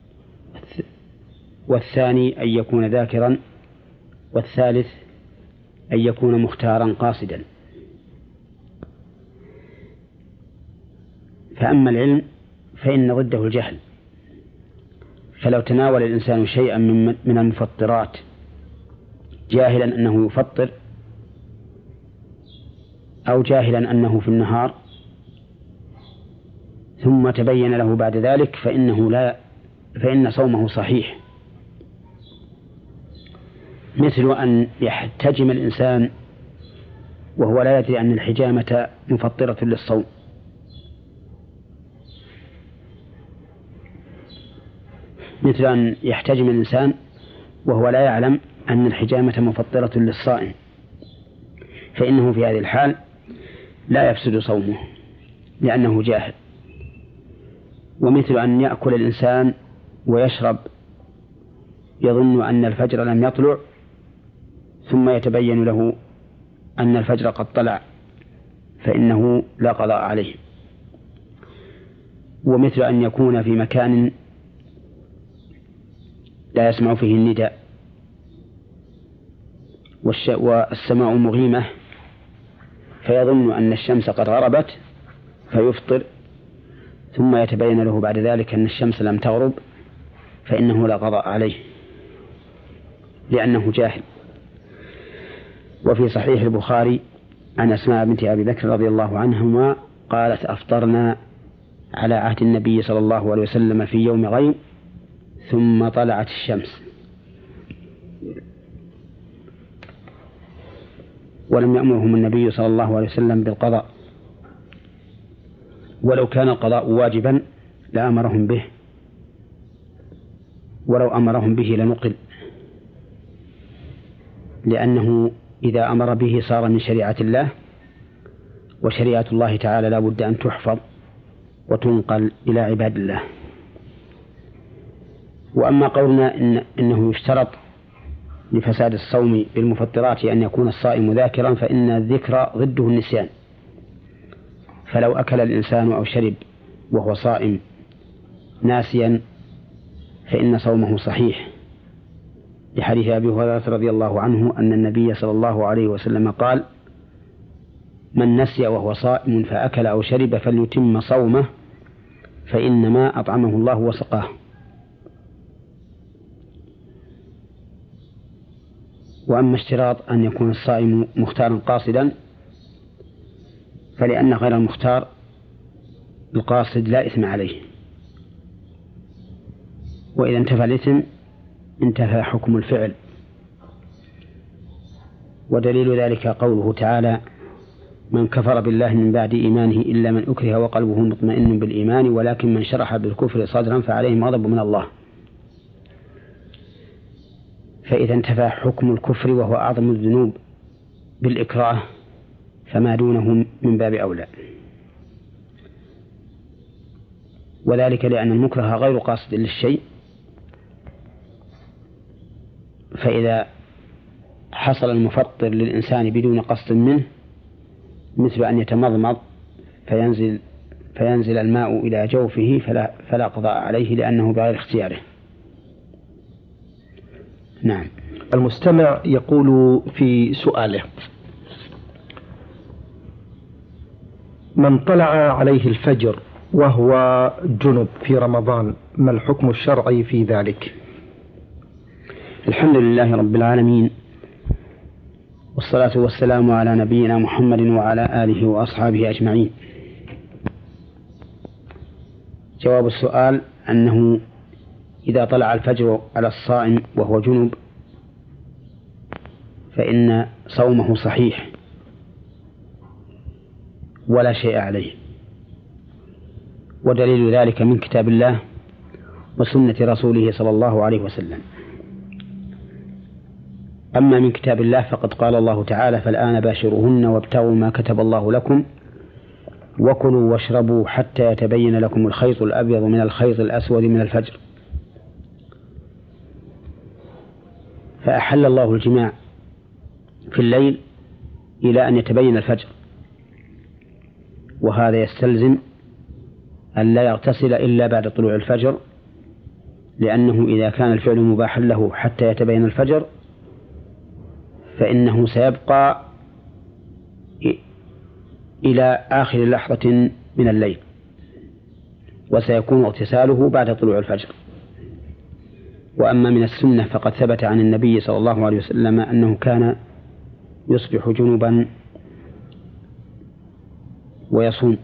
والثاني أن يكون ذاكرا، والثالث أن يكون مختارا قاصدا. فأما العلم فإن ضده الجهل، فلو تناول الإنسان شيئا من المفطرات جاهلا أنه يفطر أو جاهلا أنه في النهار ثم تبين له بعد ذلك فإنه لا فإن صومه صحيح، مثل أن يحتجم الإنسان وهو لا يدري أن الحجامة مفطرة للصوم، مثل أن يحتجم الإنسان وهو لا يعلم أن الحجامة مفطرة للصائم، فإنه في هذه الحال لا يفسد صومه. لأنه جاهل. ومثل أن يأكل الإنسان ويشرب يظن أن الفجر لم يطلع ثم يتبين له أن الفجر قد طلع، فإنه لا قضاء عليه. ومثل أن يكون في مكان لا يسمع فيه النداء والسماء مغيمة فيظن أن الشمس قد غربت فيفطر، ثم يتبين له بعد ذلك أن الشمس لم تغرب، فإنه لا قضاء عليه لأنه جاهل. وفي صحيح البخاري عن أسماء بنت أبي بكر رضي الله عنهما قالت: أفطرنا على عهد النبي صلى الله عليه وسلم في يوم غيم ثم طلعت الشمس، ولم يأمرهم النبي صلى الله عليه وسلم بالقضاء، ولو كان القضاء واجبا لأمرهم به، ولو أمرهم به لنقل، لأنه إذا أمر به صار من شريعة الله، وشريعة الله تعالى لا بد أن تحفظ وتنقل إلى عباد الله. وأما قولنا إن إنه يشترط لفساد الصوم بالمفطرات أن يكون الصائم ذاكرا، فإن الذكر ضده النسيان، فلو أكل الإنسان أو شرب وهو صائم ناسيا فإن صومه صحيح، لحديث أبي هريرة رضي الله عنه أن النبي صلى الله عليه وسلم قال: من نسي وهو صائم فأكل أو شرب فليتم صومه فإنما أطعمه الله وسقاه. وأما اشتراط أن يكون الصائم مختارا قاصدا فلأن غير المختار القاصد لا إثم عليه، وإذا انتفى الإثم انتفى حكم الفعل. ودليل ذلك قوله تعالى: من كفر بالله من بعد إيمانه إلا من أكره وقلبه مطمئن بالإيمان ولكن من شرح بالكفر صدرا فعليهم غضب من الله. فإذا انتفى حكم الكفر وهو أعظم الذنوب بالإكراه فما دونه من باب أولى، وذلك لأن المكره غير قاصد للشيء، فإذا حصل المفطر للإنسان بدون قصد منه مثل أن يتمضمض فينزل, فينزل الماء إلى جوفه فلا, فلا قضاء عليه لأنه بغير اختياره. نعم. المستمع يقول في سؤاله: من طلع عليه الفجر وهو جنب في رمضان ما الحكم الشرعي في ذلك؟ الحمد لله رب العالمين، والصلاة والسلام على نبينا محمد وعلى آله وأصحابه أجمعين. جواب السؤال أنه إذا طلع الفجر على الصائم وهو جنب فإن صومه صحيح ولا شيء عليه، ودليل ذلك من كتاب الله وسنة رسوله صلى الله عليه وسلم. أما من كتاب الله فقد قال الله تعالى: فالآن باشروهن وابتغوا ما كتب الله لكم وكلوا واشربوا حتى يتبين لكم الخيط الأبيض من الخيط الأسود من الفجر. فأحل الله الجماع في الليل إلى أن يتبين الفجر، وهذا يستلزم أن لا يغتسل إلا بعد طلوع الفجر، لأنه إذا كان الفعل مباحا له حتى يتبين الفجر فإنه سيبقى إلى آخر لحظة من الليل، وسيكون اغتساله بعد طلوع الفجر. وأما من السنة فقد ثبت عن النبي صلى الله عليه وسلم أنه كان يصبح جنبا ويصوم،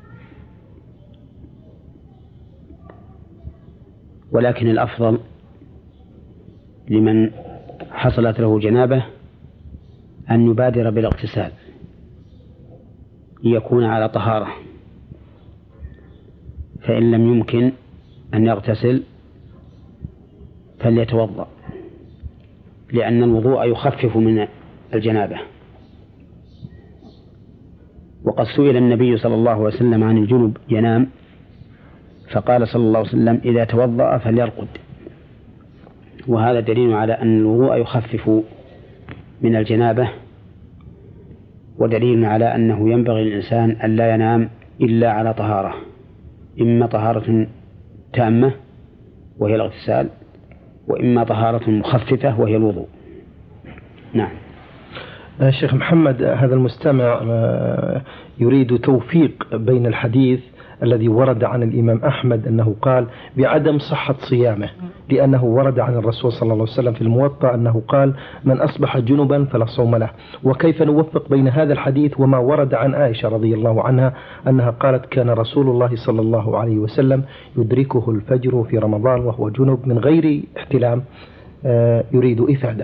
ولكن الأفضل لمن حصلت له جنابه أن يبادر بالاغتسال ليكون على طهارة، فإن لم يمكن أن يغتسل فليتوضأ، لأن الوضوء يخفف من الجنابة. وقد سئل النبي صلى الله عليه وسلم عن الجنب ينام، فقال صلى الله عليه وسلم إذا توضأ فليرقد. وهذا دليل على أن الوضوء يخفف من الجنابة، ودليل على أنه ينبغي للإنسان أن لا ينام إلا على طهارة، إما طهارة تامة وهي الاغتسال، وإما طهارة مخففة وهي الوضوء. نعم. شيخ محمد، هذا المستمع يريد توفيق بين الحديث الذي ورد عن الإمام أحمد أنه قال بعدم صحة صيامه، لأنه ورد عن الرسول صلى الله عليه وسلم في الموطأ أنه قال من أصبح جنبا فلا صوم له. وكيف نوفق بين هذا الحديث وما ورد عن عائشة رضي الله عنها أنها قالت كان رسول الله صلى الله عليه وسلم يدركه الفجر في رمضان وهو جنب من غير احتلام؟ يريد إفادة.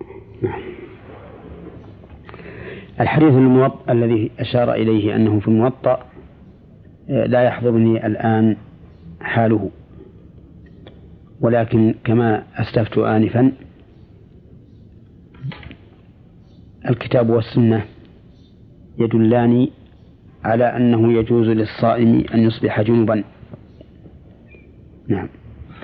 الحديث الموطأ الذي أشار إليه أنه في الموطأ لا يحضرني الآن حاله، ولكن كما أسلفت آنفا الكتاب والسنة يدلان على أنه يجوز للصائم أن يصبح جنبا. نعم.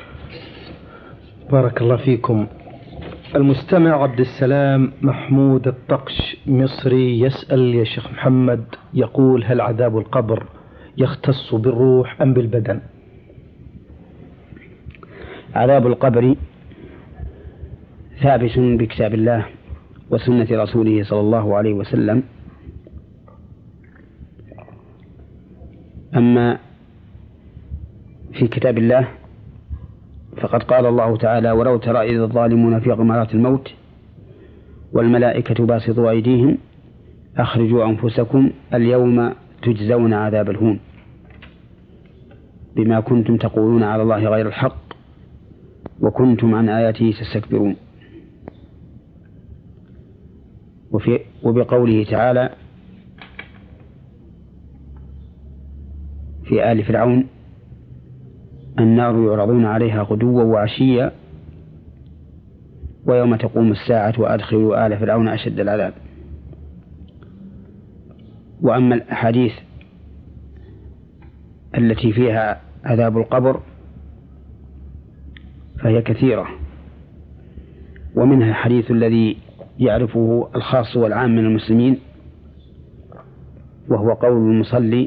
بارك الله فيكم. المستمع عبد السلام محمود الطقش مصري يسأل يا شيخ محمد، يقول هل عذاب القبر يختص بالروح أم بالبدن؟ عذاب القبر ثابت بكتاب الله وسنة رسوله صلى الله عليه وسلم. أما في كتاب الله فقد قال الله تعالى ولو ترى إذ الظالمون في غمرات الموت والملائكة باسطوا أيديهم أخرجوا أنفسكم اليوم تجزون عذاب الهون بما كنتم تقولون على الله غير الحق وكنتم عن آياته تستكبرون. وفي وبقوله تعالى في آل فرعون النار يعرضون عليها غدوا وعشيا ويوم تقوم الساعة وأدخلوا آل فرعون أشد العذاب. وأما الأحاديث التي فيها عذاب القبر فهي كثيرة، ومنها الحديث الذي يعرفه الخاص والعام من المسلمين، وهو قول المصلي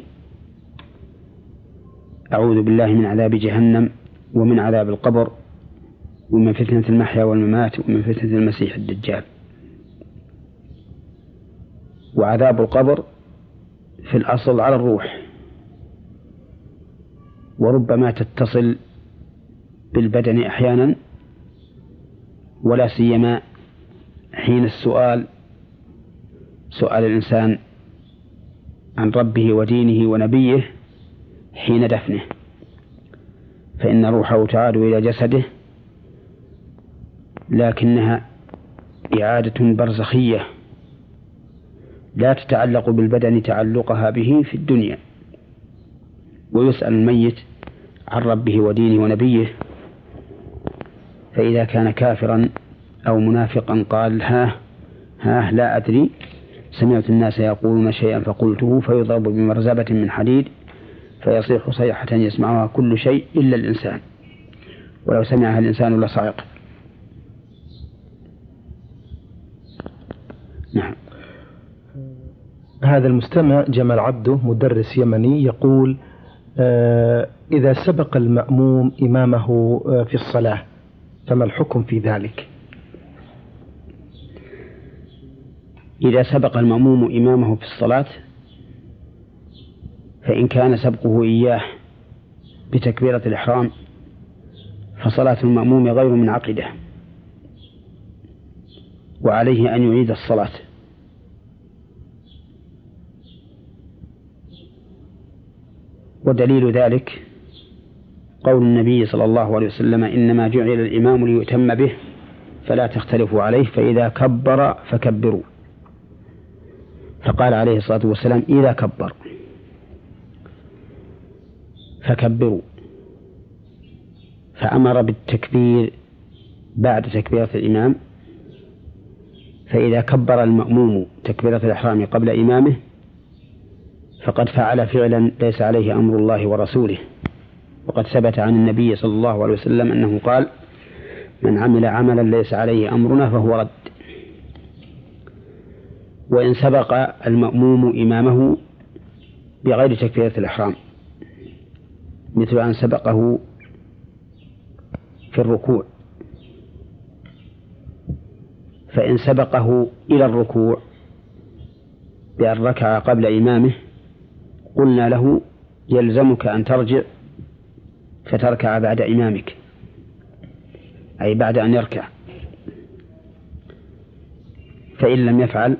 أعوذ بالله من عذاب جهنم ومن عذاب القبر ومن فتنة المحيا والممات ومن فتنة المسيح الدجال. وعذاب القبر في الأصل على الروح، وربما تتصل بالبدن أحيانا، ولا سيما حين السؤال سؤال الإنسان عن ربه ودينه ونبيه حين دفنه، فإن روحه تعاد إلى جسده، لكنها إعادة برزخية لا تتعلق بالبدن تعلقها به في الدنيا. ويسأل الميت عن ربه ودينه ونبيه، فإذا كان كافرا أو منافقا قال ها ها لا أدري، سمعت الناس يقولون شيئا فقلته، فيضرب بمرزبة من حديد فيصيح صيحة يسمعها كل شيء إلا الإنسان، ولو سمعها الإنسان لصعق. نعم. هذا المستمع جمال عبده مدرس يمني يقول آه إذا سبق المأموم إمامه آه في الصلاة فما الحكم في ذلك؟ إذا سبق المأموم إمامه في الصلاة فإن كان سبقه إياه بتكبيرة الإحرام فصلاة المأموم غير منعقدة، وعليه أن يعيد الصلاة. ودليل ذلك قول النبي صلى الله عليه وسلم إنما جعل الإمام ليؤتم به فلا تختلفوا عليه فإذا كبر فكبروا، فقال عليه الصلاة والسلام إذا كبر فكبروا، فأمر بالتكبير بعد تكبيرة الإمام. فإذا كبر المأموم تكبيرة الإحرام قبل إمامه فقد فعل فعلا ليس عليه أمر الله ورسوله. وقد ثبت عن النبي صلى الله عليه وسلم أنه قال: من عمل عملا ليس عليه أمرنا فهو رد. وإن سبق المأموم إمامه بغير تكبيرة الإحرام، مثل أن سبقه في الركوع، فإن سبقه إلى الركوع بأن ركع قبل إمامه قلنا له: يلزمك أن ترجع فتركع بعد إمامك، أي بعد أن يركع. فإن لم يفعل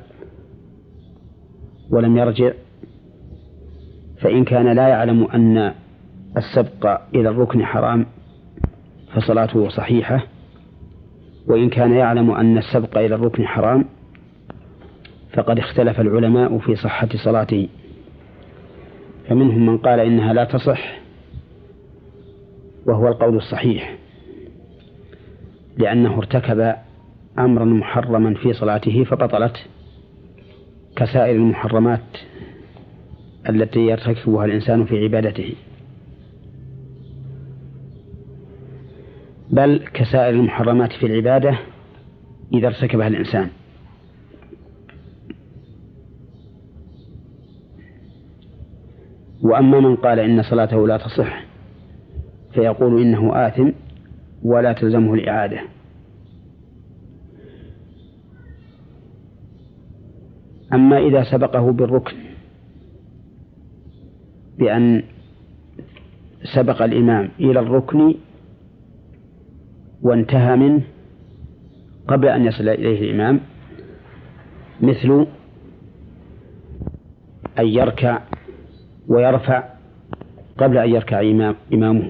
ولم يرجع، فإن كان لا يعلم أن السبق إلى الركن حرام فصلاته صحيحة، وإن كان يعلم أن السبق إلى الركن حرام فقد اختلف العلماء في صحة صلاته، فمنهم من قال إنها لا تصح، وهو القول الصحيح، لأنه ارتكب أمرا محرما في صلاته فبطلت كسائر المحرمات التي يرتكبها الإنسان في عبادته، بل كسائر المحرمات في العبادة إذا ارتكبها الإنسان. وأما من قال إن صلاته لا تصح فيقول إنه آثم ولا تلزمه الإعادة. أما إذا سبقه بالركن بأن سبق الإمام إلى الركن وانتهى منه قبل أن يصل إليه الإمام، مثل أن يركع ويرفع قبل أن يركع إمام إمامه،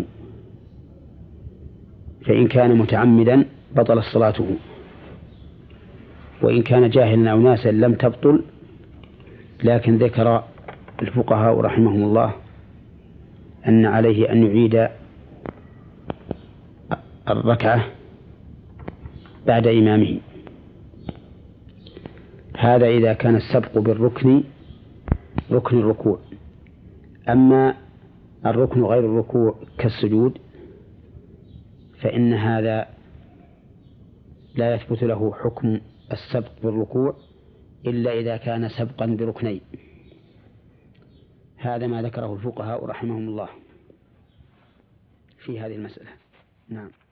فإن كان متعمدا بطل صلاته، وإن كان جاهلا أو ناسا لم تبطل، لكن ذكر الفقهاء رحمهم الله أن عليه أن يعيد الركعة بعد إمامه. هذا إذا كان السبق بالركن ركن الركوع. أما الركن غير الركوع كالسجود فإن هذا لا يثبت له حكم السبق بالركوع إلا إذا كان سبقا بركنين. هذا ما ذكره الفقهاء رحمهم الله في هذه المسألة. نعم.